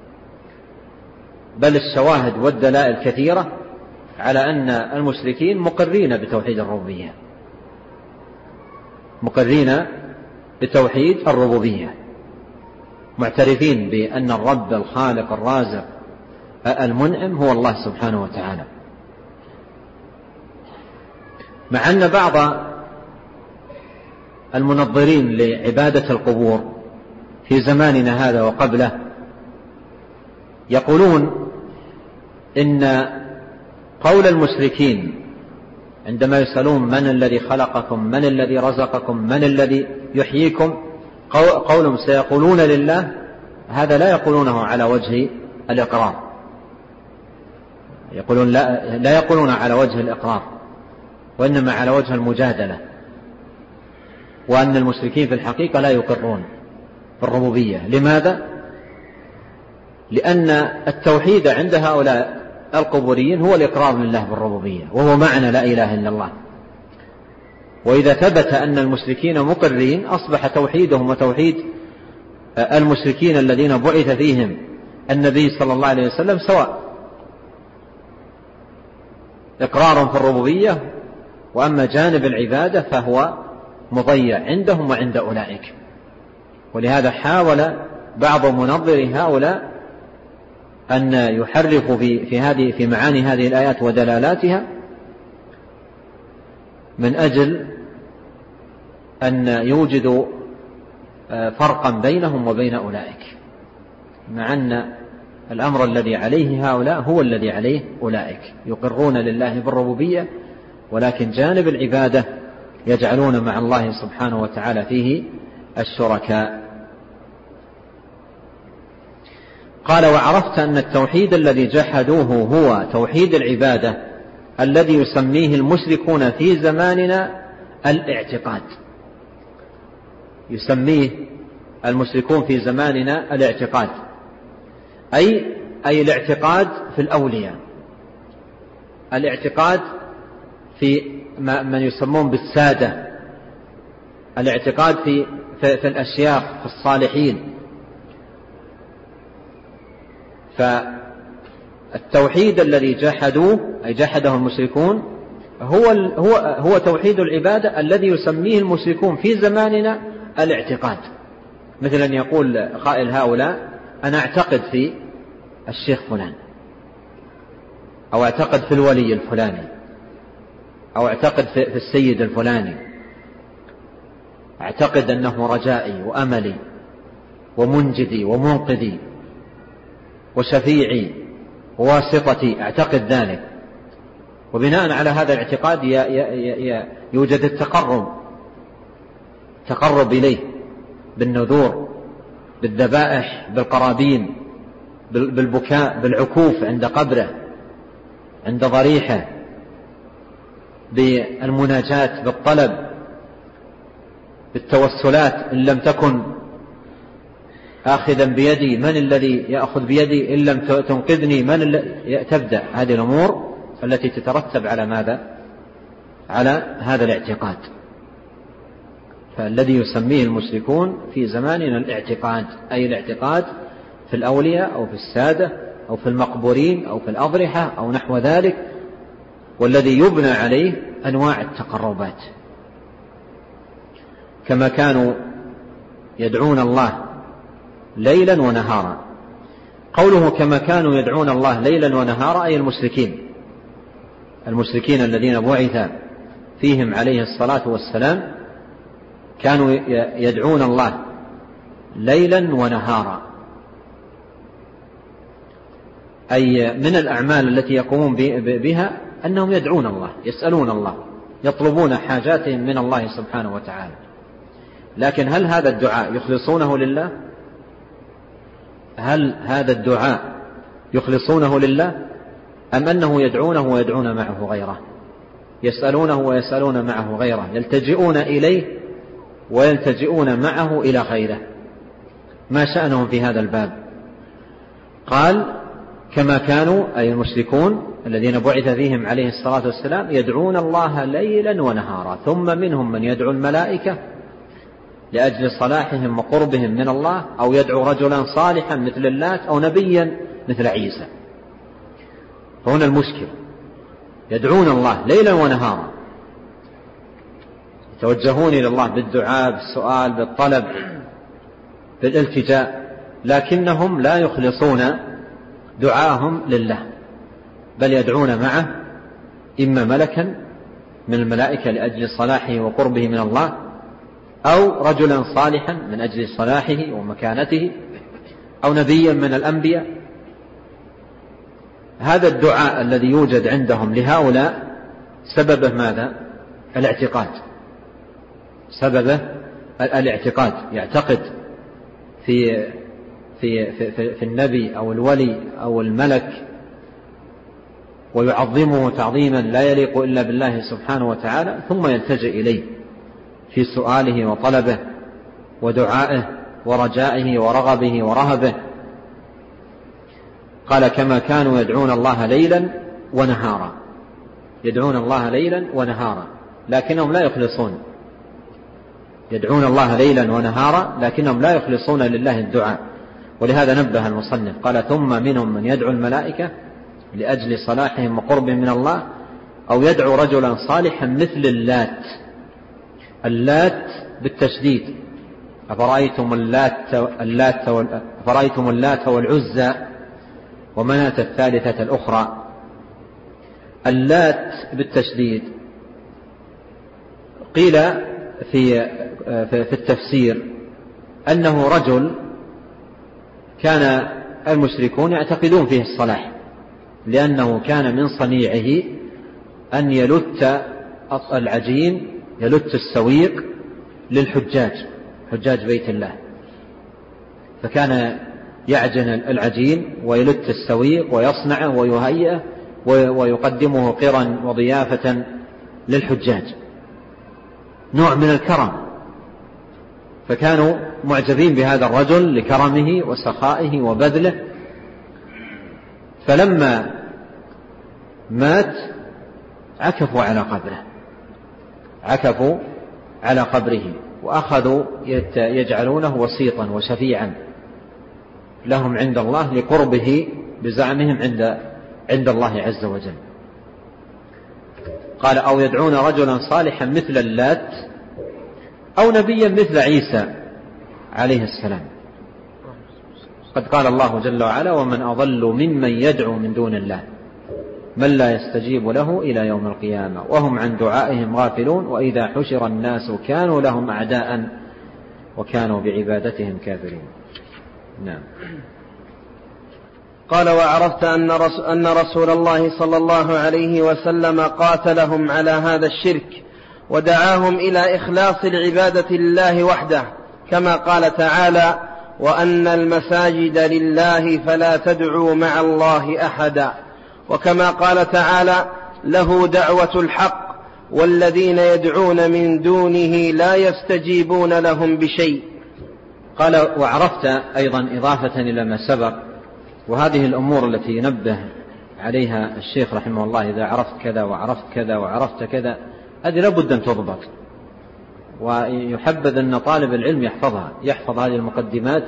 بل الشواهد والدلائل كثيرة على أن المشركين مقرين بتوحيد الربوبية، مقرين بتوحيد الربوبية، معترفين بأن الرب الخالق الرازق المنعم هو الله سبحانه وتعالى. مع أن بعض المنظرين لعبادة القبور في زماننا هذا وقبله يقولون إن قول المشركين عندما يسألون: من الذي خلقكم؟ من الذي رزقكم؟ من الذي يحييكم؟ قولهم سيقولون لله، هذا لا يقولونه على وجه الإقرار، يقولون لا, لا يقولون على وجه الإقرار، وإنما على وجه المجادلة، وأن المشركين في الحقيقة لا يقرون بالربوبية. لماذا؟ لأن التوحيد عند هؤلاء القبوريين هو الإقرار لله بالربوبية، وهو معنى لا إله إلا الله. وإذا ثبت أن المشركين مقرين أصبح توحيدهم وتوحيد المشركين الذين بعث فيهم النبي صلى الله عليه وسلم سواء، إقرار في الربوبية، وأما جانب العبادة فهو مضيع عندهم وعند أولئك. ولهذا حاول بعض منظري هؤلاء أن يحرفوا في, في, هذه في معاني هذه الآيات ودلالاتها من أجل أن يوجدوا فرقا بينهم وبين أولئك، مع أن الأمر الذي عليه هؤلاء هو الذي عليه أولئك، يقرون لله بالربوبية، ولكن جانب العبادة يجعلون مع الله سبحانه وتعالى فيه الشركاء. قال: وعرفت أن التوحيد الذي جحدوه هو توحيد العبادة الذي يسميه المشركون في زماننا الاعتقاد، يسميه المشركون في زماننا الاعتقاد، أي, أي الاعتقاد في الأولياء، الاعتقاد في من يسمون بالسادة، الاعتقاد في, في, في الأشياخ، في الصالحين. التوحيد الذي جحدوه أي جحده المشركون هو هو هو توحيد العبادة الذي يسميه المشركون في زماننا الاعتقاد، مثل أن يقول قائل هؤلاء أنا أعتقد في الشيخ فلان، أو أعتقد في الولي الفلاني، أو أعتقد في السيد الفلاني، أعتقد أنه رجائي وأملي ومنجدي ومنقذي وشفيعي وواسطتي، أعتقد ذلك. وبناء على هذا الاعتقاد يوجد التقرب تقرب إليه بالنذور، بالذبائح، بالقرابين، بالبكاء، بالعكوف عند قبره، عند ضريحه، بالمناجاة، بالطلب، بالتوسلات إن لم تكن آخذا بيدي من الذي يأخذ بيدي، إن لم تنقذني من الذي تبدأ هذه الأمور التي تترتب على ماذا؟ على هذا الاعتقاد. فالذي يسميه المشركون في زماننا الاعتقاد، أي الاعتقاد في الأولياء أو في السادة أو في المقبورين أو في الأضرحة أو نحو ذلك، والذي يبنى عليه أنواع التقربات. كما كانوا يدعون الله ليلا ونهارا. قوله كما كانوا يدعون الله ليلا ونهارا أي المشركين المشركين الذين بعث فيهم عليه الصلاة والسلام كانوا يدعون الله ليلا ونهارا، أي من الأعمال التي يقومون بها أنهم يدعون الله، يسألون الله، يطلبون حاجاتهم من الله سبحانه وتعالى. لكن هل هذا الدعاء يخلصونه لله؟ هل هذا الدعاء يخلصونه لله، أم أنه يدعونه ويدعون معه غيره، يسألونه ويسألون معه غيره، يلتجئون إليه ويلتجئون معه إلى غيره؟ ما شأنهم في هذا الباب؟ قال كما كانوا أي المشركون الذين بعث فيهم عليه الصلاة والسلام يدعون الله ليلا ونهارا، ثم منهم من يدعو الملائكة لأجل صلاحهم وقربهم من الله، أو يدعو رجلا صالحا مثل اللات، أو نبيا مثل عيسى. فهنا المشكل، يدعون الله ليلا ونهارا، يتوجهون إلى الله بالدعاء، بالسؤال، بالطلب، بالالتجاء، لكنهم لا يخلصون دعاءهم لله، بل يدعون معه إما ملكا من الملائكة لأجل صلاحه وقربه من الله، أو رجلا صالحا من أجل صلاحه ومكانته، أو نبيا من الأنبياء. هذا الدعاء الذي يوجد عندهم لهؤلاء سببه ماذا؟ الاعتقاد، سببه الاعتقاد، يعتقد في في في في النبي أو الولي أو الملك، ويعظمه تعظيما لا يليق إلا بالله سبحانه وتعالى، ثم يلتجئ إليه في سؤاله وطلبه ودعائه ورجائه ورغبه ورهبه. قال كما كانوا يدعون الله ليلا ونهارا، يدعون الله ليلا ونهارا لكنهم لا يخلصون، يدعون الله ليلا ونهارا لكنهم لا يخلصون لله الدعاء. ولهذا نبه المصنف قال ثم منهم من يدعو الملائكة لأجل صلاحهم وقربهم من الله، أو يدعو رجلا صالحا مثل اللات. اللات بالتشديد، أفرأيتم اللات, اللات, أفرأيتم اللات والعزى ومناة الثالثة الأخرى. اللات بالتشديد قيل في في التفسير أنه رجل كان المشركون يعتقدون فيه الصلاح، لأنه كان من صنيعه أن يلت العجين، يلت السويق للحجاج، حجاج بيت الله، فكان يعجن العجين ويلت السويق ويصنعه ويهيئه ويقدمه قرا وضيافة للحجاج، نوع من الكرم. فكانوا معجبين بهذا الرجل لكرمه وسخائه وبذله. فلما مات عكفوا على قبره، عكفوا على قبره وأخذوا يجعلونه وسيطا وشفيعا لهم عند الله لقربه بزعمهم عند عند الله عز وجل. قال أو يدعون رجلا صالحا مثل اللات أو نبيا مثل عيسى عليه السلام. قد قال الله جل وعلا ومن أضل ممن يدعو من دون الله من لا يستجيب له إلى يوم القيامة وهم عن دعائهم غافلون وإذا حشر الناس كانوا لهم أعداء وكانوا بعبادتهم كافرين. نعم. قال وعرفت أن رسول الله صلى الله عليه وسلم قاتلهم على هذا الشرك ودعاهم إلى إخلاص العبادة لله وحده كما قال تعالى وأن المساجد لله فلا تدعوا مع الله أحدا، وكما قال تعالى له دعوة الحق والذين يدعون من دونه لا يستجيبون لهم بشيء. قال وعرفت أيضا إضافة إلى ما سبق، وهذه الأمور التي ينبه عليها الشيخ رحمه الله إذا عرفت كذا وعرفت كذا وعرفت كذا هذه لابد أن تضبط، ويحبذ أن طالب العلم يحفظها، يحفظ هذه المقدمات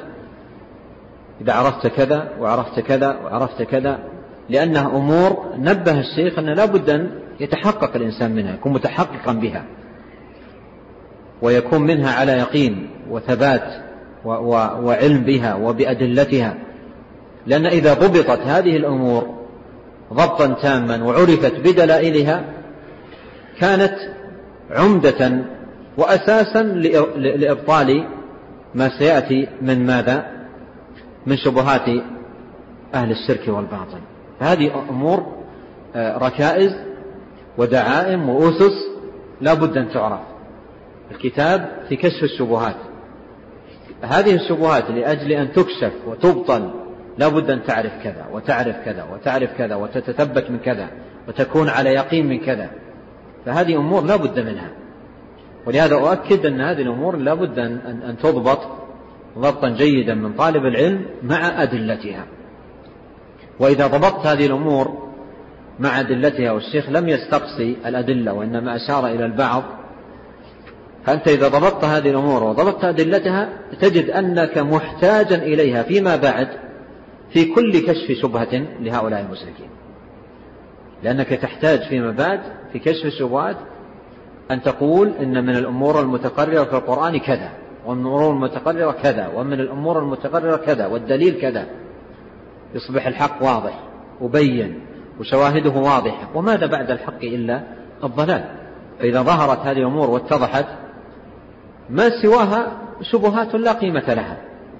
إذا عرفت كذا وعرفت كذا وعرفت كذا، لأنها أمور نبه الشيخ أن لابد أن يتحقق الإنسان منها، يكون متحققا بها ويكون منها على يقين وثبات وعلم بها وبأدلتها، لأن إذا ضبطت هذه الأمور ضبطا تاما وعرفت بدلائلها كانت عمدة وأساسا لإبطال ما سيأتي من ماذا؟ من شبهات أهل الشرك والباطل. هذه أمور ركائز ودعائم وأسس لا بد أن تعرف. الكتاب في كشف الشبهات، هذه الشبهات لأجل أن تكشف وتبطل لا بد أن تعرف كذا وتعرف كذا وتعرف كذا وتتثبت من كذا وتكون على يقين من كذا، فهذه أمور لا بد منها. ولهذا أؤكد أن هذه الأمور لا بد أن تضبط ضبطا جيدا من طالب العلم مع أدلتها. وإذا ضبطت هذه الأمور مع أدلتها، والشيخ لم يستقصي الأدلة وإنما أشار إلى البعض، فأنت إذا ضبطت هذه الأمور وضبطت أدلتها تجد أنك محتاجا إليها فيما بعد في كل كشف شبهة لهؤلاء المشركين، لأنك تحتاج فيما بعد في كشف الشبهات أن تقول إن من الأمور المتقررة في القرآن كذا، ومن الأمور المتقررة كذا، ومن الأمور المتقررة كذا، والدليل كذا، يصبح الحق واضح وبين وشواهده واضحة، وماذا بعد الحق إلا الضلال. فإذا ظهرت هذه الأمور واتضحت ما سواها شبهات لا قيمة لها،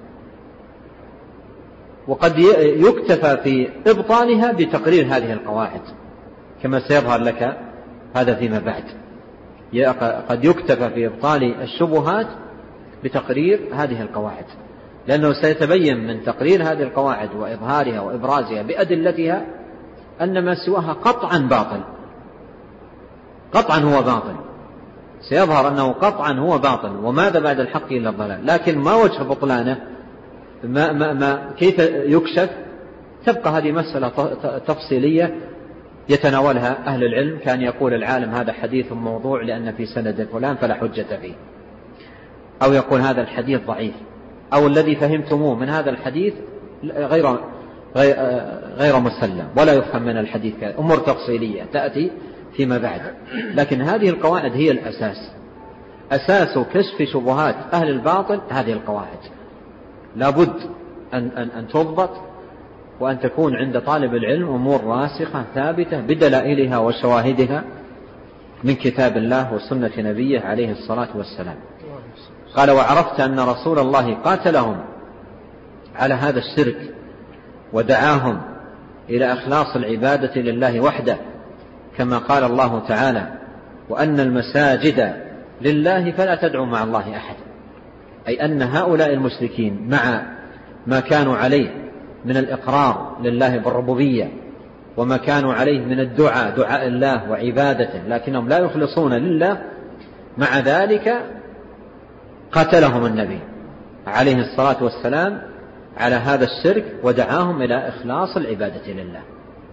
وقد يكتفى في إبطالها بتقرير هذه القواعد كما سيظهر لك هذا فيما بعد. قد يكتفى في إبطال الشبهات بتقرير هذه القواعد، لأنه سيتبين من تقرير هذه القواعد وإظهارها وإبرازها بأدلتها أن ما سواها قطعا باطل، قطعا هو باطل، سيظهر أنه قطعا هو باطل، وماذا بعد الحق إلا الضلال. لكن ما وجه بطلانه؟ ما ما ما كيف يكشف؟ تبقى هذه مسألة تفصيلية يتناولها أهل العلم، كان يقول العالم هذا حديث موضوع لأن في سند فلان فلا حجة فيه، أو يقول هذا الحديث ضعيف، أو الذي فهمتموه من هذا الحديث غير غير مسلم ولا يفهم من الحديث كذا. أمور تفصيلية تأتي فيما بعد، لكن هذه القواعد هي الأساس، أساس كشف شبهات أهل الباطل. هذه القواعد لابد أن, أن, أن تضبط، وأن تكون عند طالب العلم أمور راسخة ثابتة بدلائلها وشواهدها من كتاب الله وسنة نبيه عليه الصلاة والسلام. قال وعرفت أن رسول الله قاتلهم على هذا الشرك ودعاهم إلى إخلاص العبادة لله وحده كما قال الله تعالى وأن المساجد لله فلا تدعوا مع الله أحد، أي أن هؤلاء المشركين مع ما كانوا عليه من الإقرار لله بالربوبية وما كانوا عليه من الدعاء دعاء الله وعبادته لكنهم لا يخلصون لله، مع ذلك قاتلهم النبي عليه الصلاة والسلام على هذا الشرك ودعاهم إلى إخلاص العبادة لله.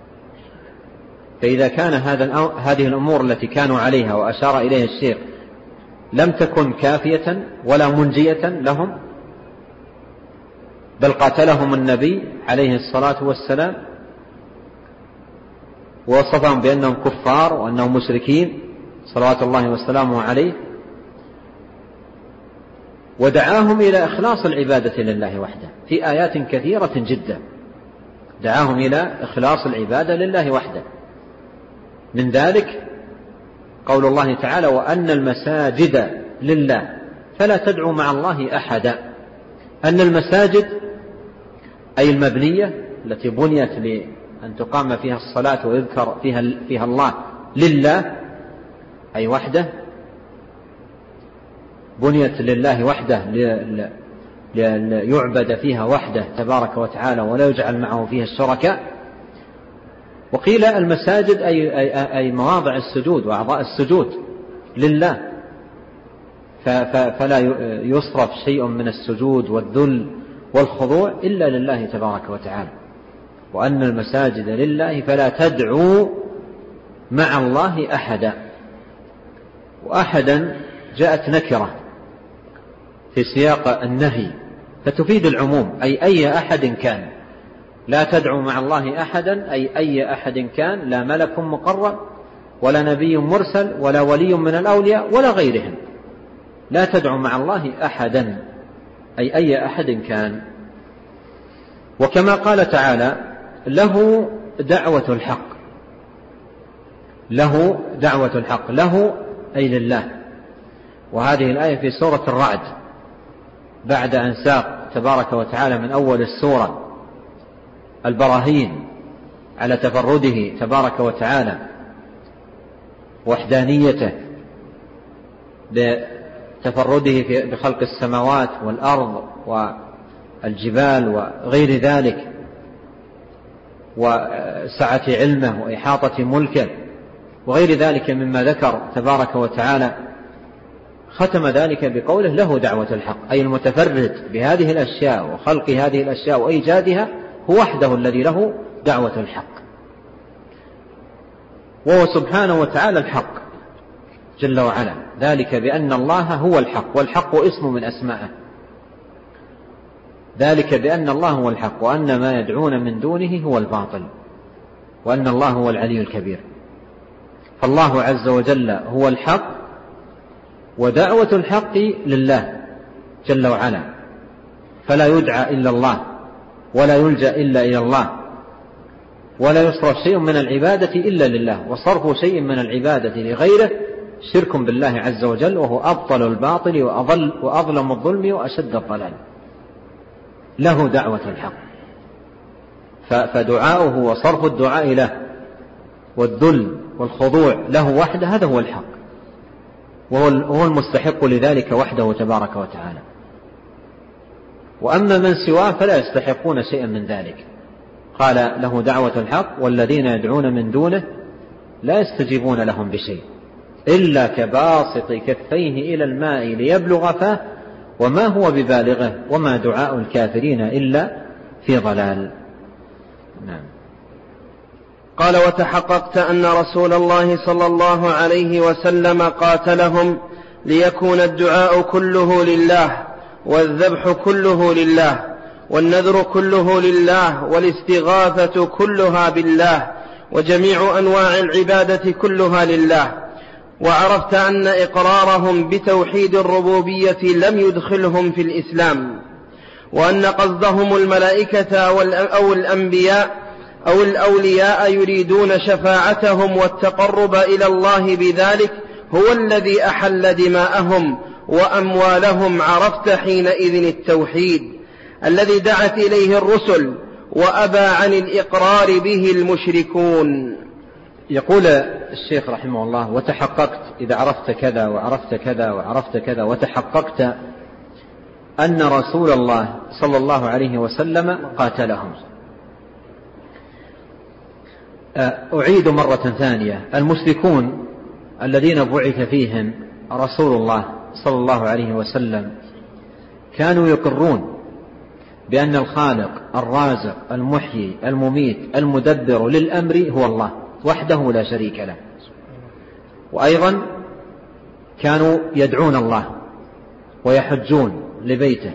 فإذا كان هذا هذه الأمور التي كانوا عليها وأشار إليها الشيخ لم تكن كافية ولا منجية لهم، بل قاتلهم النبي عليه الصلاة والسلام، ووصفهم بأنهم كفار وأنهم مشركين صلوات الله وسلامه عليه، ودعاهم إلى إخلاص العبادة لله وحده في آيات كثيرة جدا، دعاهم إلى إخلاص العبادة لله وحده. من ذلك قول الله تعالى: وأن المساجد لله فلا تدعوا مع الله أحدا. أن المساجد أي المبنية التي بنيت لأن تقام فيها الصلاة ويذكر فيها, فيها الله لله أي وحده، بنيت لله وحده ليعبد فيها وحده تبارك وتعالى ولا يجعل معه فيها الشركاء. وقيل المساجد أي, أي, أي مواضع السجود وأعضاء السجود لله، فلا يصرف شيء من السجود والذل والخضوع إلا لله تبارك وتعالى. وأن المساجد لله فلا تدعوا مع الله أحدا. وأحدا جاءت نكرة في سياق النهي فتفيد العموم، أي أي أحد كان. لا تدعوا مع الله أحدا أي أي أحد كان، لا ملك مقرب ولا نبي مرسل ولا ولي من الأولياء ولا غيرهم. لا تدعوا مع الله أحدا أي أي أحد كان. وكما قال تعالى: له دعوة الحق. له دعوة الحق، له أي لله. وهذه الآية في سورة الرعد بعد أن ساق تبارك وتعالى من أول السورة البراهين على تفرده تبارك وتعالى وحدانيته بتفرده بخلق السماوات والأرض والجبال وغير ذلك، وسعة علمه وإحاطة ملكه وغير ذلك مما ذكر تبارك وتعالى، ختم ذلك بقوله: له دعوة الحق، أي المتفرد بهذه الأشياء وخلق هذه الأشياء وإيجادها هو وحده الذي له دعوة الحق. وهو سبحانه وتعالى الحق جل وعلا، ذلك بأن الله هو الحق، والحق اسم من أسمائه. ذلك بأن الله هو الحق وأن ما يدعون من دونه هو الباطل وأن الله هو العلي الكبير. فالله عز وجل هو الحق، ودعوة الحق لله جل وعلا، فلا يدعى إلا الله ولا يلجأ إلا إلى الله، ولا يصرف شيء من العبادة إلا لله، وصرف شيء من العبادة لغيره شرك بالله عز وجل، وهو أبطل الباطل وأضل وأظلم الظلم وأشد الضلال. له دعوة الحق، فدعاؤه وصرف الدعاء له والذل والخضوع له وحده هذا هو الحق، وهو المستحق لذلك وحده تبارك وتعالى. وأما من سواه فلا يستحقون شيئا من ذلك. قال: له دعوة الحق والذين يدعون من دونه لا يستجيبون لهم بشيء إلا كباسط كفيه إلى الماء ليبلغ فاه وما هو ببالغه وما دعاء الكافرين إلا في ضلال. نعم. قال: وتحققت أن رسول الله صلى الله عليه وسلم قاتلهم ليكون الدعاء كله لله، والذبح كله لله، والنذر كله لله، والاستغاثة كلها بالله، وجميع أنواع العبادة كلها لله. وعرفت أن إقرارهم بتوحيد الربوبية لم يدخلهم في الإسلام، وأن قصدهم الملائكة أو الأنبياء أو الأولياء يريدون شفاعتهم والتقرب إلى الله بذلك هو الذي أحل دماءهم وأموالهم. عرفت حينئذ التوحيد الذي دعت إليه الرسل وأبى عن الإقرار به المشركون. يقول الشيخ رحمه الله: وتحققت، إذا عرفت كذا وعرفت كذا وعرفت كذا وتحققت أن رسول الله صلى الله عليه وسلم قاتلهم. أعيد مرة ثانية: المشركون الذين بعث فيهم رسول الله صلى الله عليه وسلم كانوا يقرون بأن الخالق الرازق المحيي المميت المدبر للأمر هو الله وحده لا شريك له. وأيضا كانوا يدعون الله ويحجون لبيته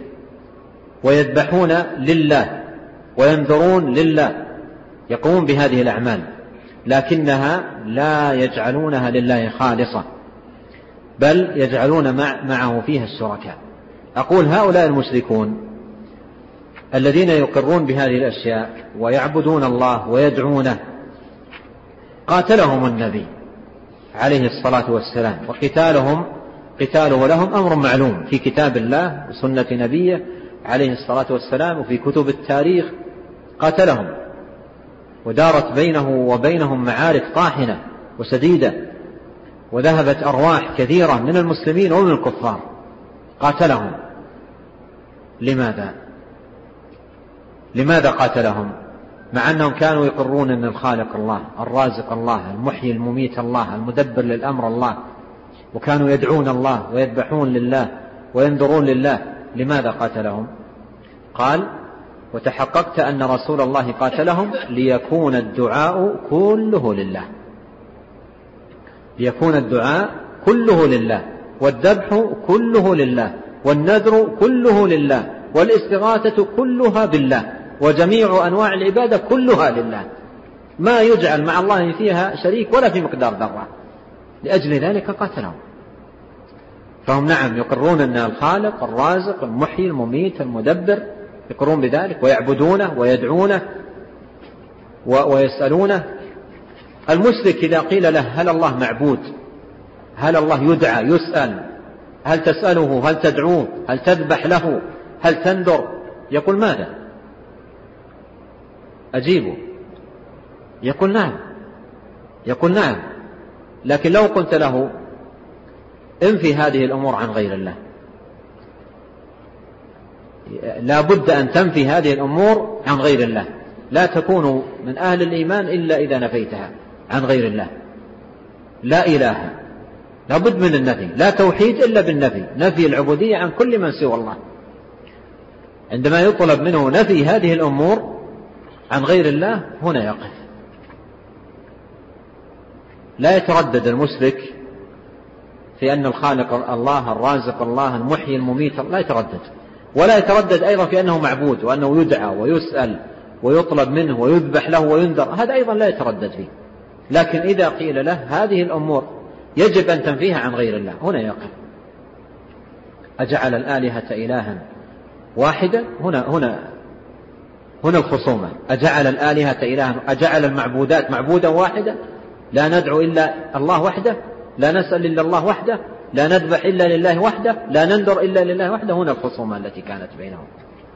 ويذبحون لله وينذرون لله، يقومون بهذه الأعمال لكنها لا يجعلونها لله خالصة، بل يجعلون مع معه فيها الشركاء. أقول هؤلاء المشركون الذين يقرون بهذه الأشياء ويعبدون الله ويدعونه قاتلهم النبي عليه الصلاة والسلام، وقتالهم قتاله لهم أمر معلوم في كتاب الله وسنة نبيه عليه الصلاة والسلام وفي كتب التاريخ. قاتلهم ودارت بينه وبينهم معارك طاحنة وسديدة، وذهبت أرواح كثيرة من المسلمين ومن الكفار. قاتلهم. لماذا؟ لماذا قاتلهم؟ مع أنهم كانوا يقرون أن الخالق الله، الرازق الله، المحيي المميت الله، المدبر للأمر الله، وكانوا يدعون الله ويذبحون لله وينذرون لله. لماذا قاتلهم؟ قال: وتحققت أن رسول الله قاتلهم ليكون الدعاء كله لله، ليكون الدعاء كله لله، والذبح كله لله، والنذر كله لله، والاستغاثة كلها بالله، وجميع أنواع العبادة كلها لله، ما يجعل مع الله فيها شريك ولا في مقدار ذرة. لأجل ذلك قاتلهم. فهم نعم يقرون أن الخالق الرازق المحيي المميت المدبر، يقرون بذلك ويعبدونه ويدعونه ويسألونه. المشرك إذا قيل له: هل الله معبود؟ هل الله يدعى يسأل؟ هل تسأله؟ هل تدعوه؟ هل تذبح له؟ هل تنذر؟ يقول: ماذا؟ أجيبه. يقول: نعم. يقول: نعم. لكن لو قلت له: انفي هذه الأمور عن غير الله، لا بد أن تنفي هذه الأمور عن غير الله، لا تكون من أهل الإيمان إلا إذا نفيتها عن غير الله. لا إله، لا بد من النفي، لا توحيد إلا بالنفي، نفي العبودية عن كل من سوى الله. عندما يطلب منه نفي هذه الأمور عن غير الله هنا يقف. لا يتردد المشرك في أن الخالق الله الرازق الله المحيي المميت، لا يتردد، ولا يتردد أيضا في أنه معبود وأنه يدعى ويسأل ويطلب منه ويذبح له وينذر، هذا أيضا لا يتردد فيه. لكن إذا قيل له هذه الأمور يجب أن تنفيها عن غير الله هنا يقف. أجعل الآلهة إلها واحدا؟ هنا هنا هنا الخصومة. أجعل الآلهة إلها، أجعل المعبودات معبودا واحدا؟ لا ندعو إلا الله وحده، لا نسأل إلا الله وحده، لا نذبح إلا لله وحده، لا ننذر إلا لله وحده. هنا الخصومة التي كانت بينهم.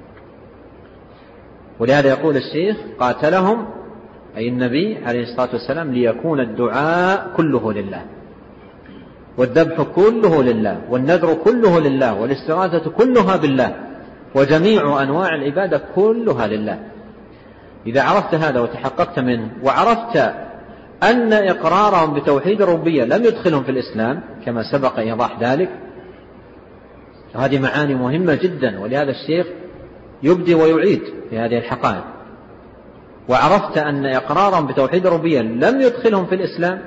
ولهذا يقول الشيخ: قاتلهم أي النبي عليه الصلاة والسلام ليكون الدعاء كله لله، والذبح كله لله، والنذر كله لله، والاستغاثة كلها بالله، وجميع أنواع العبادة كلها لله. إذا عرفت هذا وتحققت منه، وعرفت أن إقرارهم بتوحيد الربوبية لم يدخلهم في الإسلام كما سبق إيضاح ذلك، هذه معاني مهمة جدا، ولهذا الشيخ يبدي ويعيد في هذه الحقائق. وعرفت أن إقرارهم بتوحيد الربوبية لم يدخلهم في الإسلام،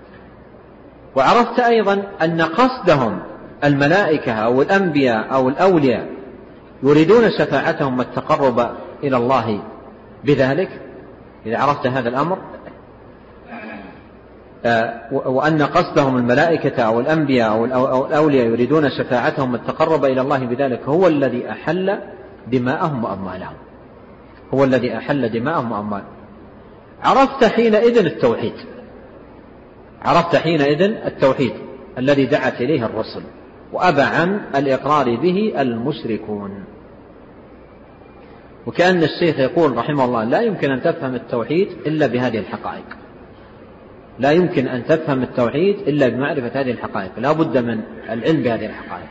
وعرفت أيضا أن قصدهم الملائكة أو الأنبياء أو الأولياء يريدون شفاعتهم والتقرب إلى الله بذلك. إذا عرفت هذا الأمر وأن قصدهم الملائكة أو الأنبياء أو الأولياء يريدون شفاعتهم والتقرب إلى الله بذلك، هو الذي أحل دماءهم وأموالهم، هو الذي أحل دماءهم وأموالهم. عرفت حينئذ التوحيد، عرفت حينئذ التوحيد الذي دعت إليه الرسل، وأبى عن الإقرار به المشركون. وكأن الشيخ يقول رحمه الله: لا يمكن أن تفهم التوحيد إلا بهذه الحقائق، لا يمكن أن تفهم التوحيد إلا بمعرفة هذه الحقائق، لا بد من العلم بهذه الحقائق،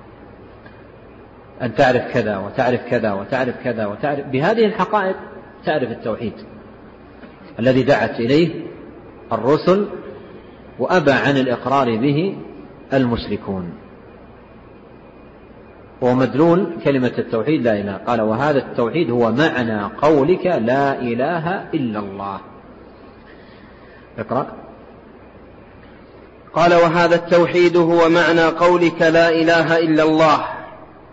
أن تعرف كذا وتعرف كذا وتعرف كذا وتعرف بهذه الحقائق تعرف التوحيد الذي دعت إليه الرسل وأبى عن الإقرار به المشركون. ومدلول كلمة التوحيد لا إله. قال: وهذا التوحيد هو معنى قولك لا إله إلا الله. اقرأ. قال: وهذا التوحيد هو معنى قولك لا إله إلا الله،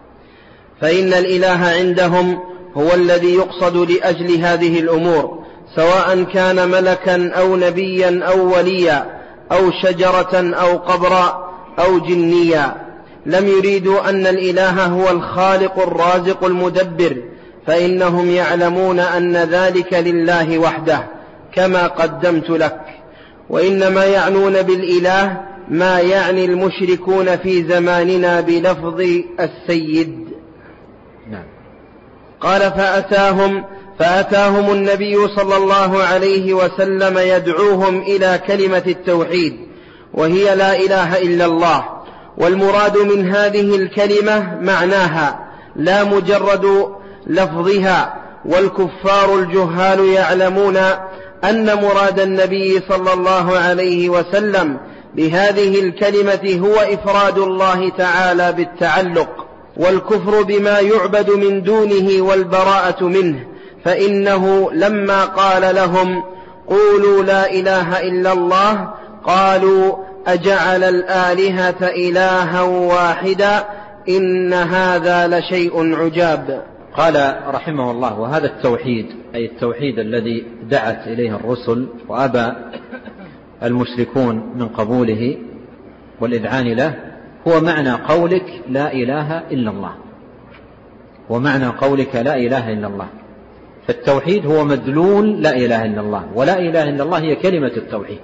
فإن الإله عندهم هو الذي يقصد لأجل هذه الأمور، سواء كان ملكا أو نبيا أو وليا أو شجرة أو قبرا أو جنيا. لم يريدوا أن الإله هو الخالق الرازق المدبر، فإنهم يعلمون أن ذلك لله وحده كما قدمت لك، وإنما يعنون بالإله ما يعني المشركون في زماننا بلفظ السيد. نعم. قال فأتاهم فأتاهم النبي صلى الله عليه وسلم يدعوهم إلى كلمة التوحيد، وهي لا إله إلا الله. والمراد من هذه الكلمة معناها لا مجرد لفظها. والكفار الجهال يعلمون أن مراد النبي صلى الله عليه وسلم بهذه الكلمة هو إفراد الله تعالى بالتعلق، والكفر بما يعبد من دونه والبراءة منه. فإنه لما قال لهم قولوا لا إله إلا الله قالوا أجعل الآلهة إلها واحدا إن هذا لشيء عجاب. قال رحمه الله: وهذا التوحيد أي التوحيد الذي دعت إليه الرسل وأبى المشركون من قبوله والإذعان له، هو معنى قولك لا إله إلا الله، ومعنى قولك لا إله إلا الله. فالتوحيد هو مدلول لا إله إلا الله، ولا إله إلا الله هي كلمة التوحيد،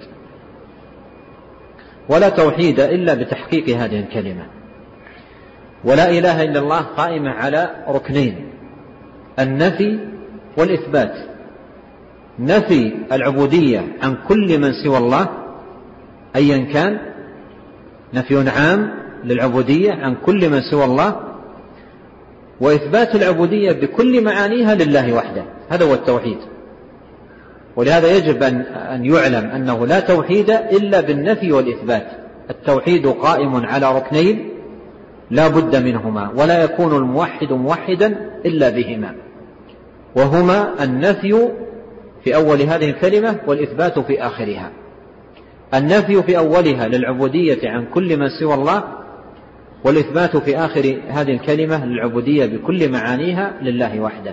ولا توحيد إلا بتحقيق هذه الكلمة. ولا إله إلا الله قائمة على ركنين: النفي والإثبات. نفي العبودية عن كل من سوى الله أيا كان، نفي عام للعبودية عن كل من سوى الله، وإثبات العبودية بكل معانيها لله وحده. هذا هو التوحيد. ولهذا يجب أن يعلم أنه لا توحيد إلا بالنفي والإثبات. التوحيد قائم على ركنين لا بد منهما، ولا يكون الموحد موحدا إلا بهما، وهما النفي في أول هذه الكلمة والإثبات في آخرها. النفي في أولها للعبودية عن كل من سوى الله، والإثبات في آخر هذه الكلمة للعبودية بكل معانيها لله وحده.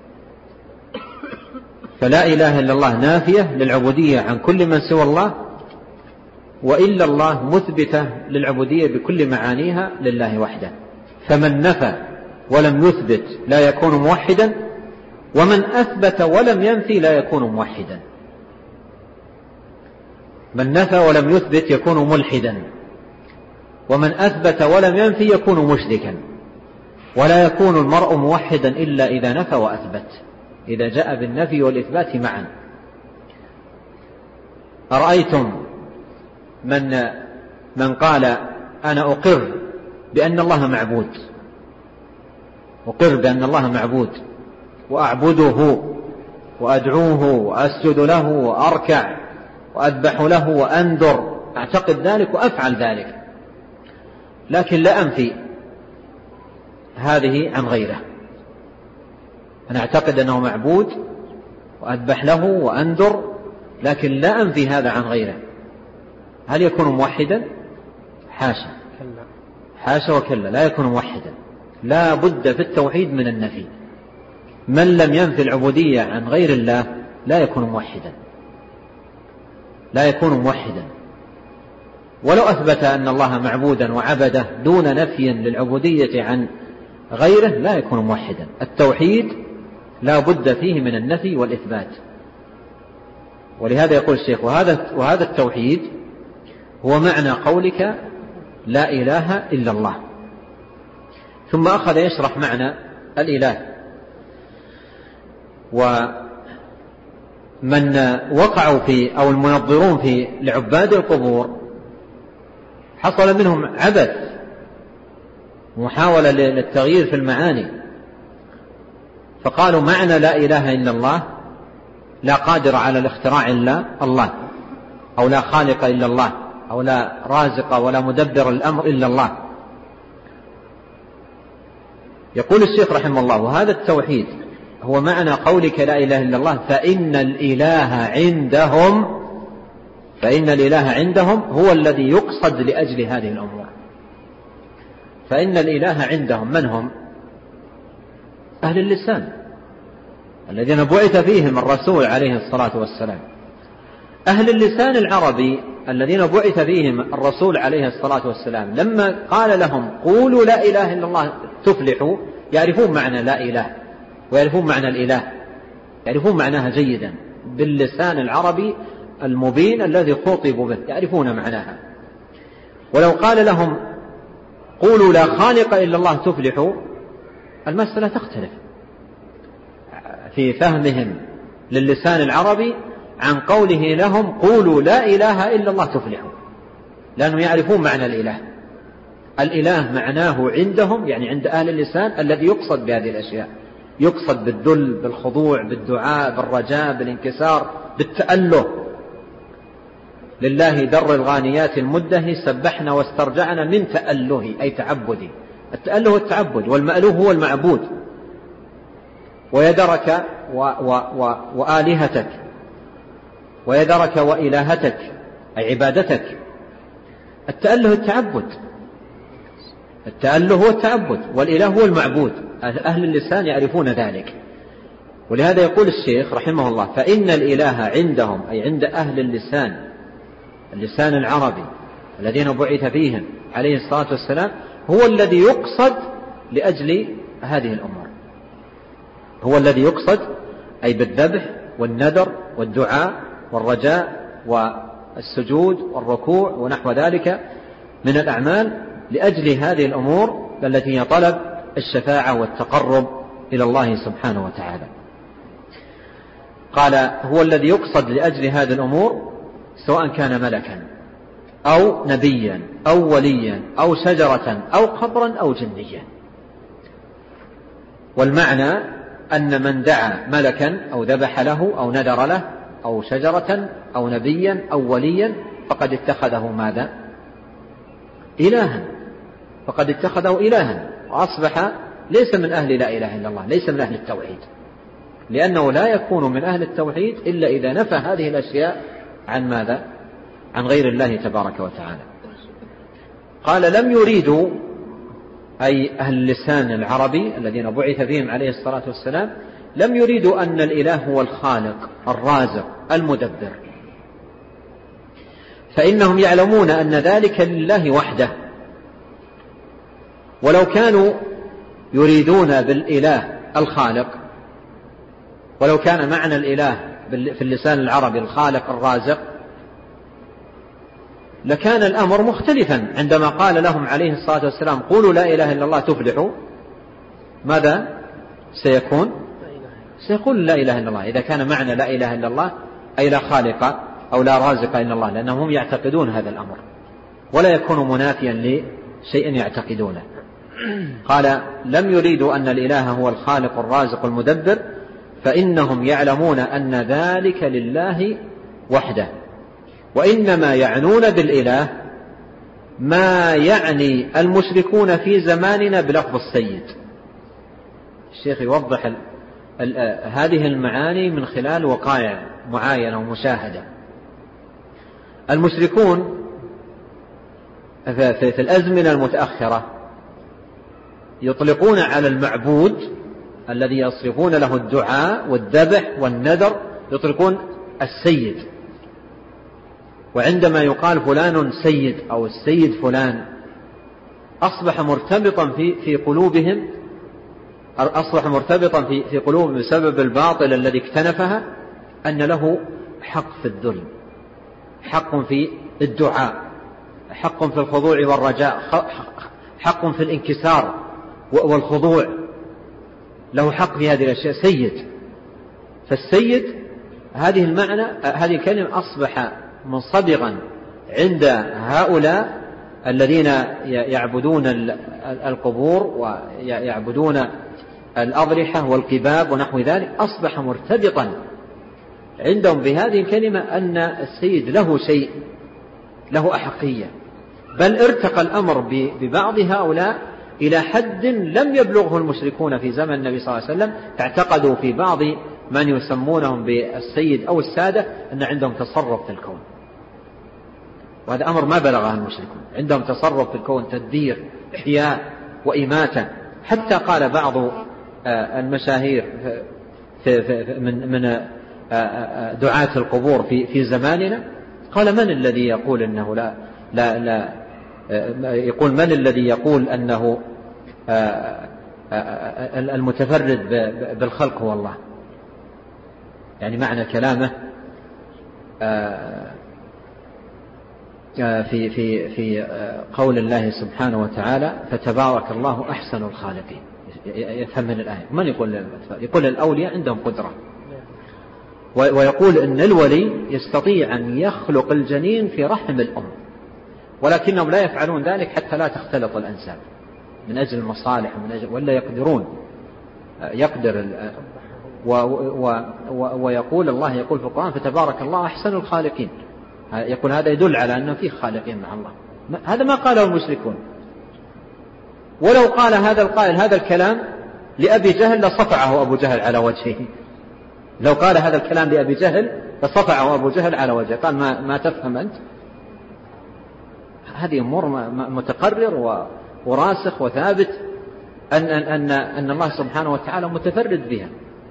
فلا إله إلا الله نافية للعبودية عن كل من سوى الله، وإلا الله مثبتة للعبودية بكل معانيها لله وحده. فمن نفى ولم يثبت لا يكون موحدا، ومن أثبت ولم ينفي لا يكون موحدا. من نفى ولم يثبت يكون ملحدا، ومن أثبت ولم ينفي يكون مشركا. ولا يكون المرء موحدا إلا إذا نفى وأثبت، إذا جاء بالنفي والإثبات معا. أرأيتم من من قال أنا أقر بأن الله معبود، أقر بأن الله معبود وأعبده وأدعوه وأسجد له وأركع وأذبح له وأنذر، أعتقد ذلك وأفعل ذلك، لكن لا أنفي هذه عن غيره. أنا أعتقد أنه معبود وأذبح له وأنذر، لكن لا أنفي هذا عن غيره. هل يكون موحدا؟ حاشا حاشا وكلا، لا يكون موحدا. لا بد في التوحيد من النفي. من لم ينفي العبودية عن غير الله لا يكون موحدا، لا يكون موحدا. ولو أثبت أن الله معبودا وعبده دون نفي للعبودية عن غيره لا يكون موحدا. التوحيد لا بد فيه من النفي والإثبات. ولهذا يقول الشيخ: وهذا, وهذا التوحيد هو معنى قولك لا إله إلا الله. ثم أخذ يشرح معنى الإله. ومن وقعوا في أو المنظرون في لعباد القبور حصل منهم عبث، محاولة للتغيير في المعاني، فقالوا معنى لا إله إلا الله لا قادر على الاختراع إلا الله، أو لا خالق إلا الله، أو لا رازق ولا مدبر الأمر إلا الله. يقول الشيخ رحمه الله: وهذا التوحيد هو معنى قولك لا إله إلا الله، فإن الإله عندهم فإن الإله عندهم هو الذي يقصد لأجل هذه الأمور. فإن الإله عندهم من هم؟ أهل اللسان، الذين بعث فيهم الرسول عليه الصلاة والسلام. أهل اللسان العربي الذين بعث فيهم الرسول عليه الصلاة والسلام لما قال لهم قولوا لا إله إلا الله تفلحوا، يعرفون معنى لا إله ويعرفون معنى الإله، يعرفون معناها جيدا باللسان العربي المبين الذي خطبوا به، يعرفون معناها. ولو قال لهم قولوا لا خالق إلا الله تفلحوا، المسألة تختلف في فهمهم للسان العربي عن قوله لهم قولوا لا إله إلا الله تفلحوا، لأنهم يعرفون معنى الإله. الإله معناه عندهم، يعني عند أهل اللسان، الذي يقصد بهذه الأشياء، يقصد بالذل، بالخضوع، بالدعاء، بالرجاء، بالانكسار، بالتأله. لله در الغانيات المده سبحنا واسترجعنا من تأله، أي تعبدي. التأله هو التعبد، والمألوه هو المعبود. ويدرك و و و وآلهتك، ويدرك وإلهتك، أي عبادتك. التأله التعبد، التأله هو التعبد، والإله هو المعبود. أهل اللسان يعرفون ذلك. ولهذا يقول الشيخ رحمه الله فإن الإله عندهم، أي عند أهل اللسان، اللسان العربي الذين بعث فيهم عليه الصلاة والسلام، هو الذي يقصد لأجل هذه الأمور، هو الذي يقصد أي بالذبح والنذر والدعاء والرجاء والسجود والركوع ونحو ذلك من الأعمال، لأجل هذه الأمور التي هي طلب الشفاعة والتقرب إلى الله سبحانه وتعالى. قال هو الذي يقصد لأجل هذه الأمور، سواء كان ملكا أو نبيا أو وليا أو شجرة أو قبرا أو جنيا. والمعنى أن من دعا ملكا أو ذبح له أو نذر له أو شجرة أو نبيا أو وليا فقد اتخذه ماذا؟ إلها، فقد اتخذه إلها، وأصبح ليس من أهل لا إله إلا الله، ليس من أهل التوحيد، لأنه لا يكون من أهل التوحيد إلا إذا نفى هذه الأشياء عن ماذا؟ عن غير الله تبارك وتعالى. قال لم يريدوا، أي أهل اللسان العربي الذين بعث فيهم عليه الصلاة والسلام، لم يريدوا أن الإله هو الخالق الرازق المدبر، فإنهم يعلمون أن ذلك لله وحده. ولو كانوا يريدون بالإله الخالق، ولو كان معنى الإله في اللسان العربي الخالق الرازق، لكان الأمر مختلفا. عندما قال لهم عليه الصلاة والسلام قولوا لا إله إلا الله تفلحوا، ماذا سيكون؟ سيقول لا إله إلا الله. إذا كان معنى لا إله إلا الله أي لا خالق أو لا رازق إلا الله، لأنهم يعتقدون هذا الأمر ولا يكون منافيا لشيء يعتقدونه. قال لم يريدوا أن الإله هو الخالق الرازق المدبر، فإنهم يعلمون أن ذلك لله وحده، وإنما يعنون بالإله ما يعني المشركون في زماننا بلفظ السيد. الشيخ يوضح ال ال هذه المعاني من خلال وقائع معاينة ومشاهدة. المشركون في الأزمنة المتأخرة يطلقون على المعبود الذي يصرفون له الدعاء والذبح والنذر، يطلقون السيد. وعندما يقال فلان سيد أو السيد فلان، أصبح مرتبطا في في قلوبهم أصبح مرتبطا في في قلوبهم بسبب الباطل الذي اكتنفها، أن له حق في الذل، حق في الدعاء، حق في الخضوع والرجاء، حق في الانكسار والخضوع، له حق في هذه الأشياء، سيد. فالسيد هذه المعنى هذه الكلمة أصبح منصبغا عند هؤلاء الذين يعبدون القبور ويعبدون الأضرحة والقباب ونحو ذلك، أصبح مرتبطا عندهم بهذه الكلمة أن السيد له شيء، له أحقية. بل ارتقى الأمر ببعض هؤلاء إلى حد لم يبلغه المشركون في زمن النبي صلى الله عليه وسلم، فاعتقدوا في بعض من يسمونهم بالسيد أو السادة أن عندهم تصرف في الكون، وهذا أمر ما بلغه المشركون. عندهم تصرف في الكون، تدبير، إحياء وإماتة. حتى قال بعض المشاهير من من دعاة القبور في في زماننا؟ قال: من الذي يقول أنه لا لا لا يقول من الذي يقول أنه المتفرد بالخلق هو الله؟ يعني معنى كلامه في في في قول الله سبحانه وتعالى: فتبارك الله أحسن الخالقين. يفهم من الآية. من يقول؟ يقول الأولياء عندهم قدرة، ويقول إن الولي يستطيع أن يخلق الجنين في رحم الأم، ولكنهم لا يفعلون ذلك حتى لا تختلط الأنساب من أجل المصالح ومن أجل، ولا يقدرون يقدر. ويقول الله يقول في القرآن: فتبارك الله أحسن الخالقين. يقول هذا يدل على أنه في خالقين مع الله. هذا ما قاله المشركون. ولو قال هذا القائل هذا الكلام لأبي جهل لصفعه أبو جهل على وجهه. لو قال هذا الكلام لأبي جهل لصفعه أبو جهل على وجهه، قال ما, ما تفهم أنت. هذه أمور متقرر وراسخ وثابت أن, أن, أن الله سبحانه وتعالى متفرد بها،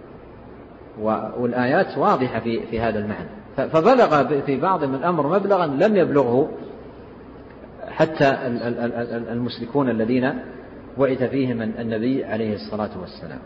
والآيات واضحة في, في هذا المعنى. فبلغ في بعض من الأمر مبلغا لم يبلغه حتى المشركون الذين وعث فيهم النبي عليه الصلاة والسلام.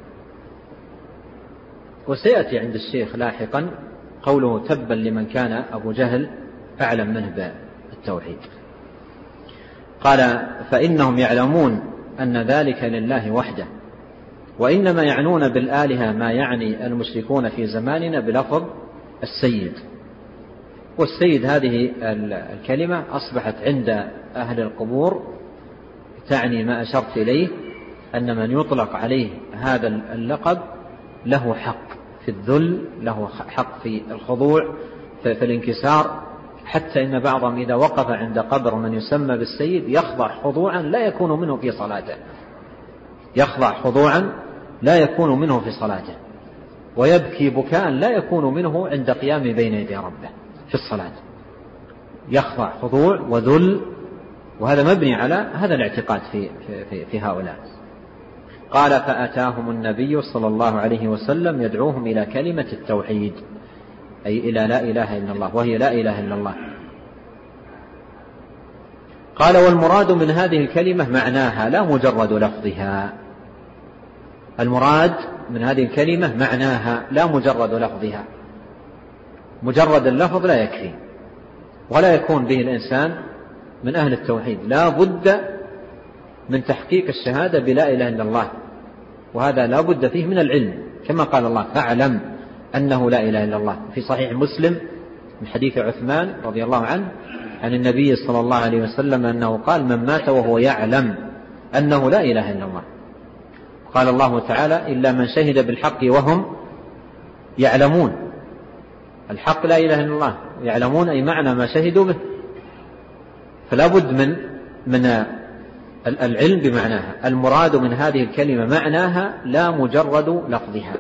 وسيأتي عند الشيخ لاحقا قوله: تبا لمن كان أبو جهل أعلم منه بالتوحيد. قال: فإنهم يعلمون أن ذلك لله وحده، وإنما يعنون بالآلهة ما يعني المشركون في زماننا بلفظ السيد. والسيد هذه الكلمة أصبحت عند أهل القبور تعني ما أشرت إليه، أن من يطلق عليه هذا اللقب له حق في الذل، له حق في الخضوع، في الانكسار، حتى إن بعضهم إذا وقف عند قبر من يسمى بالسيد يخضع خضوعا لا يكون منه في صلاته، يخضع خضوعا لا يكون منه في صلاته، ويبكي بكاء لا يكون منه عند قيام بين يدي ربه في الصلاة. يخضع خضوع وذل، وهذا مبني على هذا الاعتقاد في, في, في هؤلاء. قال: فأتاهم النبي صلى الله عليه وسلم يدعوهم إلى كلمة التوحيد، أي إلى لا إله إلا الله، وهي لا إله إلا الله. قال: والمراد من هذه الكلمة معناها لا مجرد لفظها. المراد من هذه الكلمة معناها لا مجرد لفظها. مجرد اللفظ لا يكفي، ولا يكون به الإنسان من أهل التوحيد. لا بد من تحقيق الشهادة بلا إله إلا الله، وهذا لا بد فيه من العلم، كما قال الله: فاعلم أنه لا إله إلا الله. في صحيح مسلم من حديث عثمان رضي الله عنه عن النبي صلى الله عليه وسلم أنه قال: من مات وهو يعلم أنه لا إله إلا الله. قال الله تعالى: إلا من شهد بالحق وهم يعلمون. الحق لا إله إلا الله، يعلمون أي معنى ما شهدوا به. فلا بد من من العلم بمعناها. المراد من هذه الكلمة معناها لا مجرد لفظها.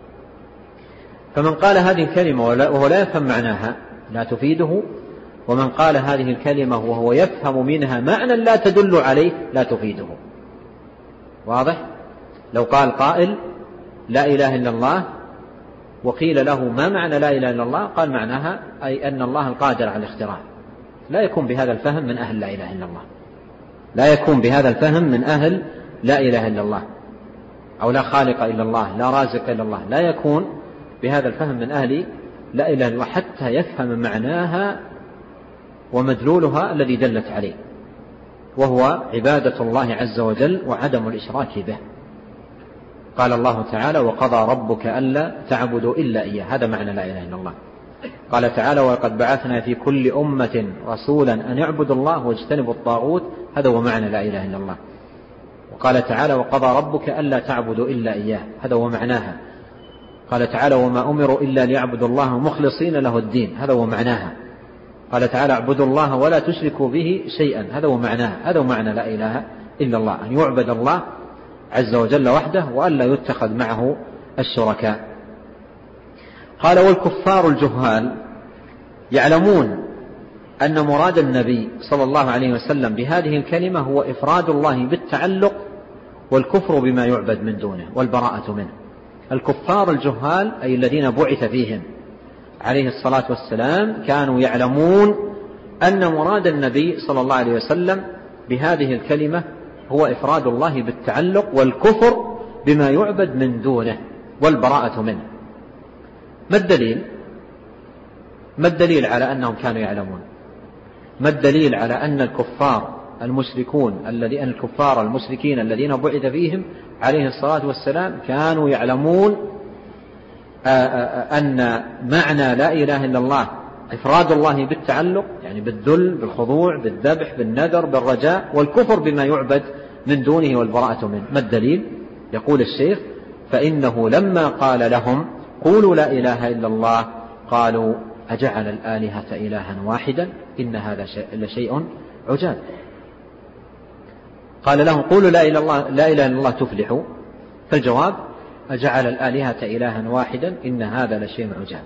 فمن قال هذه الكلمة وهو لا يفهم معناها لا تفيده، ومن قال هذه الكلمة وهو يفهم منها معنى لا تدل عليه لا تفيده. واضح؟ لو قال قائل لا إله إلا الله وقيل له ما معنى لا إله إلا الله، قال معناها أي أن الله القادر على الاختراع، لا يكون بهذا الفهم من أهل لا إله إلا الله، لا يكون بهذا الفهم من أهل لا إله إلا الله، أو لا خالق إلا الله، لا رازق إلا الله، لا يكون بهذا الفهم من أهل لا إله إلا الله حتى يفهم معناها ومدلولها الذي دلت عليه، وهو عبادة الله عز وجل وعدم الإشراك به. قال الله تعالى: وقضى ربك ألا تعبدوا إلا إياه. هذا معنى لا إله إلا الله. قال تعالى: ولقد بعثنا في كل أمة رسولا أن يعبدوا الله واجتنبوا الطاغوت. هذا هو معنى لا إله إلا الله. وقال تعالى: وقضى ربك ألا تعبدوا إلا إياه. هذا هو معناها. قال تعالى: وما أمروا إلا ليعبدوا الله مخلصين له الدين. هذا هو معناها. قال تعالى: اعبدوا الله ولا تشركوا به شيئا. هذا هو معناها. هذا هو معنى لا إله إلا الله، أن يعبد الله عز وجل وحده وألا يتخذ معه الشركاء. قال: والكفار الجهال يعلمون أن مراد النبي صلى الله عليه وسلم بهذه الكلمة هو إفراد الله بالتعلق والكفر بما يعبد من دونه والبراءة منه. الكفار الجهال أي الذين بعث فيهم عليه الصلاة والسلام كانوا يعلمون أن مراد النبي صلى الله عليه وسلم بهذه الكلمة هو إفراد الله بالتعلق والكفر بما يعبد من دونه والبراءة منه. ما الدليل؟ ما الدليل على أنهم كانوا يعلمون؟ ما الدليل على أن الكفار المشركون الذين الكفار المشركين الذين بعث فيهم عليه الصلاة والسلام كانوا يعلمون أن معنى لا إله إلا الله إفراد الله بالتعلق، يعني بالذل بالخضوع بالذبح بالنذر بالرجاء، والكفر بما يعبد من دونه والبراءة منه. ما الدليل؟ يقول الشيخ: فإنه لما قال لهم قولوا لا إله إلا الله قالوا أجعل الآلهة إلها واحدا إن هذا لشيء عجاب. قال لهم قولوا لا إله إلا الله تفلحوا، فالجواب أجعل الآلهة إلها واحدا إن هذا لشيء عجاب.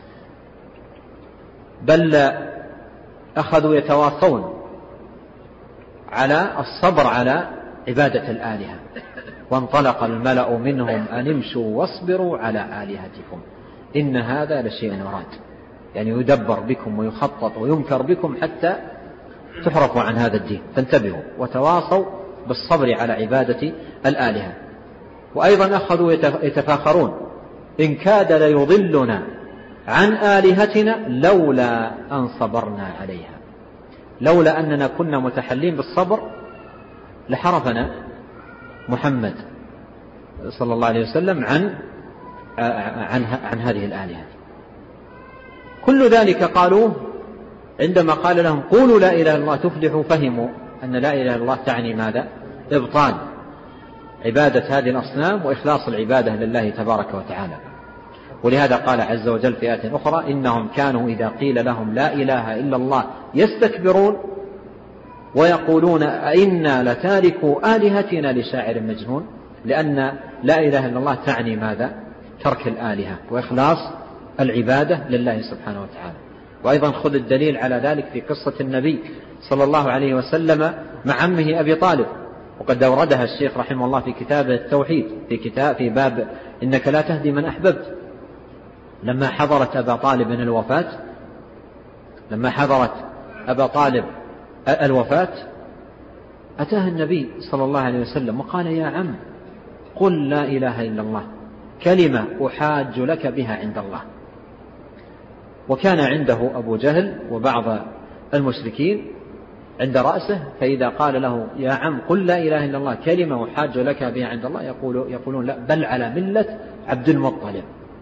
بل أخذوا يتواصون على الصبر على عبادة الآلهة، وانطلق الملأ منهم أن امشوا واصبروا على آلهتكم إن هذا لشيء يراد، يعني يدبر بكم ويخطط ويمكر بكم حتى تحرفوا عن هذا الدين، فانتبهوا وتواصوا بالصبر على عبادة الآلهة. وأيضا أخذوا يتفاخرون: إن كاد ليضلنا عن آلهتنا لولا أن صبرنا عليها، لولا أننا كنا متحلين بالصبر لحرفنا محمد صلى الله عليه وسلم عن عن, عن هذه الآلهة. كل ذلك قالوه عندما قال لهم قولوا لا إله إلا الله تفلحوا، فهموا أن لا إله إلا الله تعني ماذا؟ إبطال عبادة هذه الأصنام وإخلاص العبادة لله تبارك وتعالى. ولهذا قال عز وجل في آية أخرى: إنهم كانوا إذا قيل لهم لا إله إلا الله يستكبرون ويقولون أئنا لتاركوا آلهتنا لشاعر مجنون، لأن لا إله إلا الله تعني ماذا؟ ترك الآلهة وإخلاص العبادة لله سبحانه وتعالى. وأيضا خذ الدليل على ذلك في قصة النبي صلى الله عليه وسلم مع عمه أبي طالب، وقد أوردها الشيخ رحمه الله في كتاب التوحيد في كتاب في باب إنك لا تهدي من أحببت. لما حضرت أبا طالب الوفاة لما حضرت أبا طالب الوفاة أتاه النبي صلى الله عليه وسلم وقال: يا عم قل لا إله إلا الله كلمة أحاج لك بها عند الله. وكان عنده أبو جهل وبعض المشركين عند رأسه، فإذا قال له يا عم قل لا إله إلا الله كلمة أحاج لك بها عند الله يقول يقولون لا، بل على ملة عبد المطلب،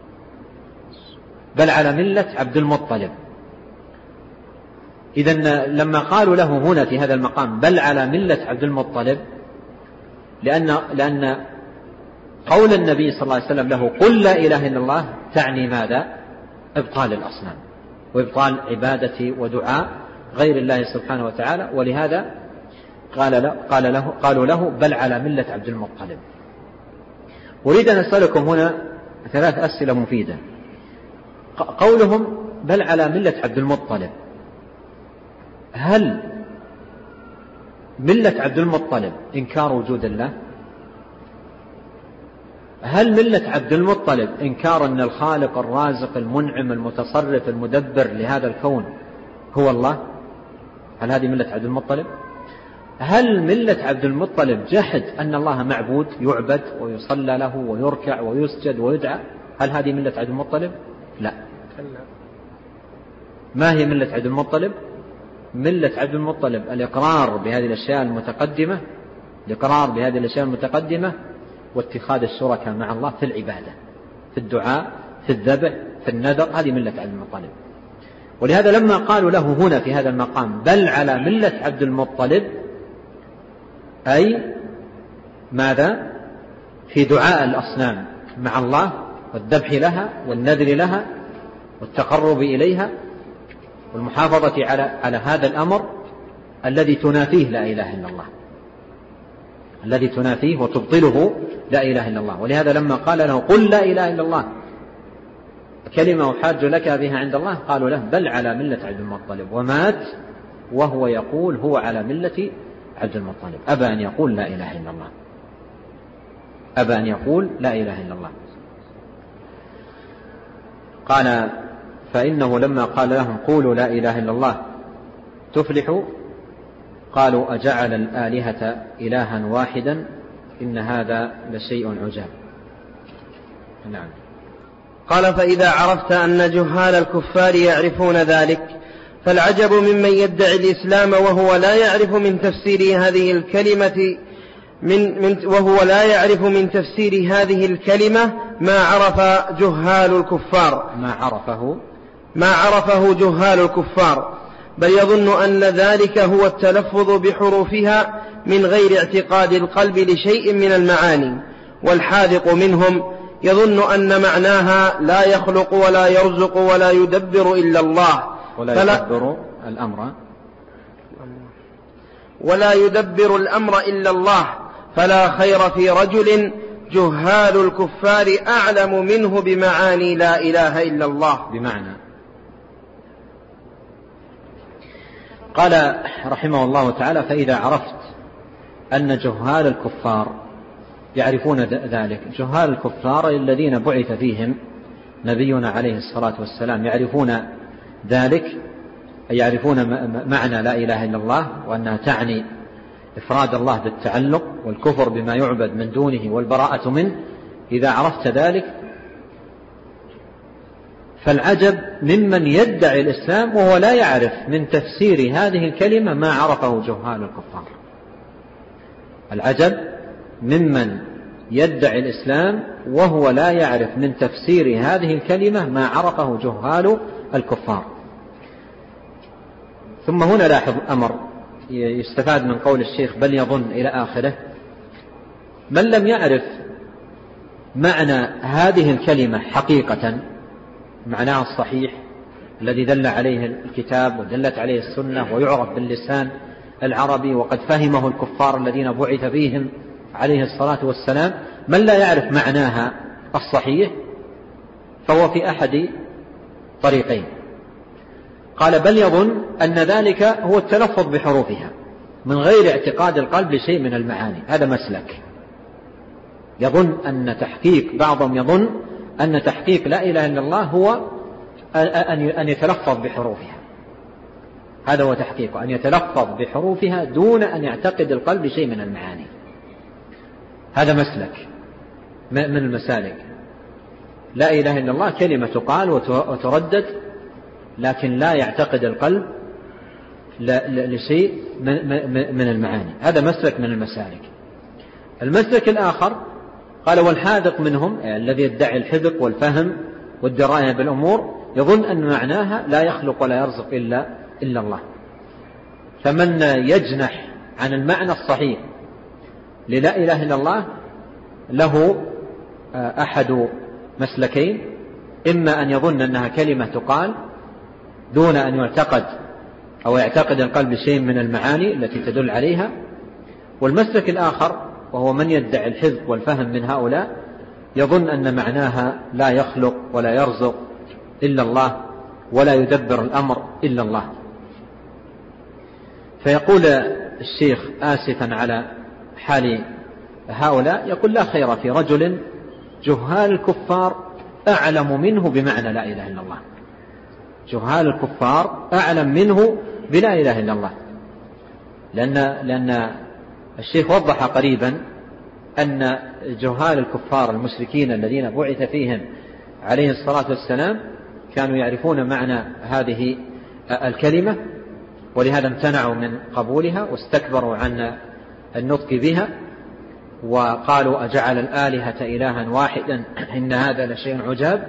بل على ملة عبد المطلب. إذن لما قالوا له هنا في هذا المقام بل على ملة عبد المطلب، لأن, لأن قول النبي صلى الله عليه وسلم له قل لا إله إلا الله تعني ماذا؟ إبطال الأصنام وإبطال عبادة ودعاء غير الله سبحانه وتعالى. ولهذا قال له قال له قالوا له بل على ملة عبد المطلب. أريد أن أسألكم هنا ثلاث أسئلة مفيدة. قولهم بل على ملة عبد المطلب، هل ملة عبد المطلب إنكار وجود الله؟ هل ملة عبد المطلب إنكار أن الخالق الرازق المنعم المتصرف المدبر لهذا الكون هو الله؟ هل هذه ملة عبد المطلب؟ هل ملة عبد المطلب جحد أن الله معبود يعبد ويصلى له ويركع ويسجد ويدعى؟ هل هذه ملة عبد المطلب؟ لا. ما هي ملة عبد المطلب؟ ملة عبد المطلب الإقرار بهذه الأشياء المتقدمة الإقرار بهذه الأشياء المتقدمة واتخاذ الشركاء مع الله في العبادة، في الدعاء، في الذبح، في النذر، هذه ملة عبد المطلب. ولهذا لما قالوا له هنا في هذا المقام بل على ملة عبد المطلب، أي ماذا؟ في دعاء الأصنام مع الله والذبح لها والنذر لها والتقرب إليها والمحافظة على على هذا الأمر الذي تنافيه لا إله إلا الله، الذي تنافيه وتبطله لا إله إلا الله. ولهذا لما قال له قل لا إله إلا الله كلمة أحاج لك بها عند الله قالوا له بل على ملة عبد المطلب، ومات وهو يقول هو على ملة عبد المطلب، أبى أن يقول لا إله إلا الله، أبى أن يقول لا إله إلا الله. قال فإنه لما قال لهم قولوا لا إله إلا الله تفلحوا قالوا أجعل الآلهة إلها واحدا إن هذا لشيء عجاب. نعم. قال فإذا عرفت أن جهال الكفار يعرفون ذلك فالعجب ممن يدعي الإسلام وهو لا يعرف من تفسير هذه الكلمة من, من وهو لا يعرف من تفسير هذه الكلمة ما عرف جهال الكفار ما عرفه ما عرفه جهال الكفار، بل يظن أن ذلك هو التلفظ بحروفها من غير اعتقاد القلب لشيء من المعاني، والحاذق منهم يظن أن معناها لا يخلق ولا يرزق ولا يدبر إلا الله ولا يدبر الأمر ولا يدبر الأمر إلا الله، فلا خير في رجل جهال الكفار أعلم منه بمعاني لا إله إلا الله. بمعنى قال رحمه الله تعالى فإذا عرفت أن جهال الكفار يعرفون ذلك، جهال الكفار الذين بعث فيهم نبينا عليه الصلاة والسلام يعرفون ذلك، يعرفون معنى لا إله إلا الله وأنها تعني إفراد الله بالتعلق والكفر بما يعبد من دونه والبراءة منه. إذا عرفت ذلك فالعجب ممن يدعي الإسلام وهو لا يعرف من تفسير هذه الكلمة ما عرفه جهال الكفار. العجب ممن يدعي الإسلام وهو لا يعرف من تفسير هذه الكلمة ما عرفه جهال الكفار. ثم هنا لاحظ أمر يستفاد من قول الشيخ بل يظن إلى آخره، من لم يعرف معنى هذه الكلمة حقيقة معناها الصحيح الذي دل عليه الكتاب ودلت عليه السنة ويعرف باللسان العربي وقد فهمه الكفار الذين بعث فيهم عليه الصلاة والسلام، من لا يعرف معناها الصحيح فهو في أحد طريقين. قال بل يظن أن ذلك هو التلفظ بحروفها من غير اعتقاد القلب لشيء من المعاني، هذا مسلك. يظن أن تحقيق بعضهم يظن أن تحقيق لا إله إلا الله هو أن يتلفظ بحروفها، هذا هو تحقيقه، أن يتلفظ بحروفها دون أن يعتقد القلب شيء من المعاني. هذا مسلك من المسالك. لا إله إلا الله كلمة تقال وتردد لكن لا يعتقد القلب لشيء من المعاني، هذا مسلك من المسالك. المسلك الآخر قال والحاذق منهم الذي يدعي الحذق والفهم والدراية بالأمور يظن أن معناها لا يخلق ولا يرزق إلا, إلا الله. فمن يجنح عن المعنى الصحيح للا إله إلا الله له أحد مسلكين، إما أن يظن أنها كلمة تقال دون أن يعتقد أو يعتقد القلب شيء من المعاني التي تدل عليها، والمسلك الآخر وهو من يدعي الحذق والفهم من هؤلاء يظن أن معناها لا يخلق ولا يرزق إلا الله ولا يدبر الأمر إلا الله. فيقول الشيخ آسفا على حال هؤلاء، يقول لا خير في رجل جهال الكفار أعلم منه بمعنى لا إله إلا الله، جهال الكفار أعلم منه بلا إله إلا الله، لأن, لأن الشيخ وضح قريبا أن جهال الكفار المشركين الذين بعث فيهم عليه الصلاة والسلام كانوا يعرفون معنى هذه الكلمة، ولهذا امتنعوا من قبولها واستكبروا عن النطق بها وقالوا أجعل الآلهة إلها واحدا إن هذا لشيء عجاب.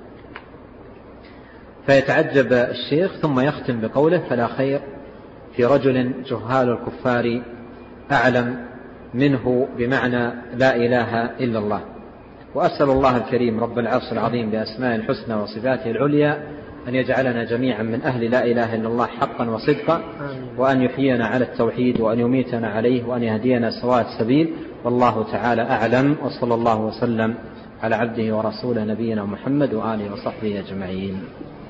فيتعجب الشيخ ثم يختم بقوله فلا خير في رجل جهال الكفار أعلم منه بمعنى لا إله إلا الله. وأسأل الله الكريم رب العرش العظيم بأسماء الحسنى وصفاته العليا أن يجعلنا جميعا من أهل لا إله إلا الله حقا وصدقا، وأن يحيينا على التوحيد وأن يميتنا عليه وأن يهدينا سواء السبيل، والله تعالى أعلم. وصلى الله وسلم على عبده ورسوله نبينا محمد وآله وصحبه أجمعين.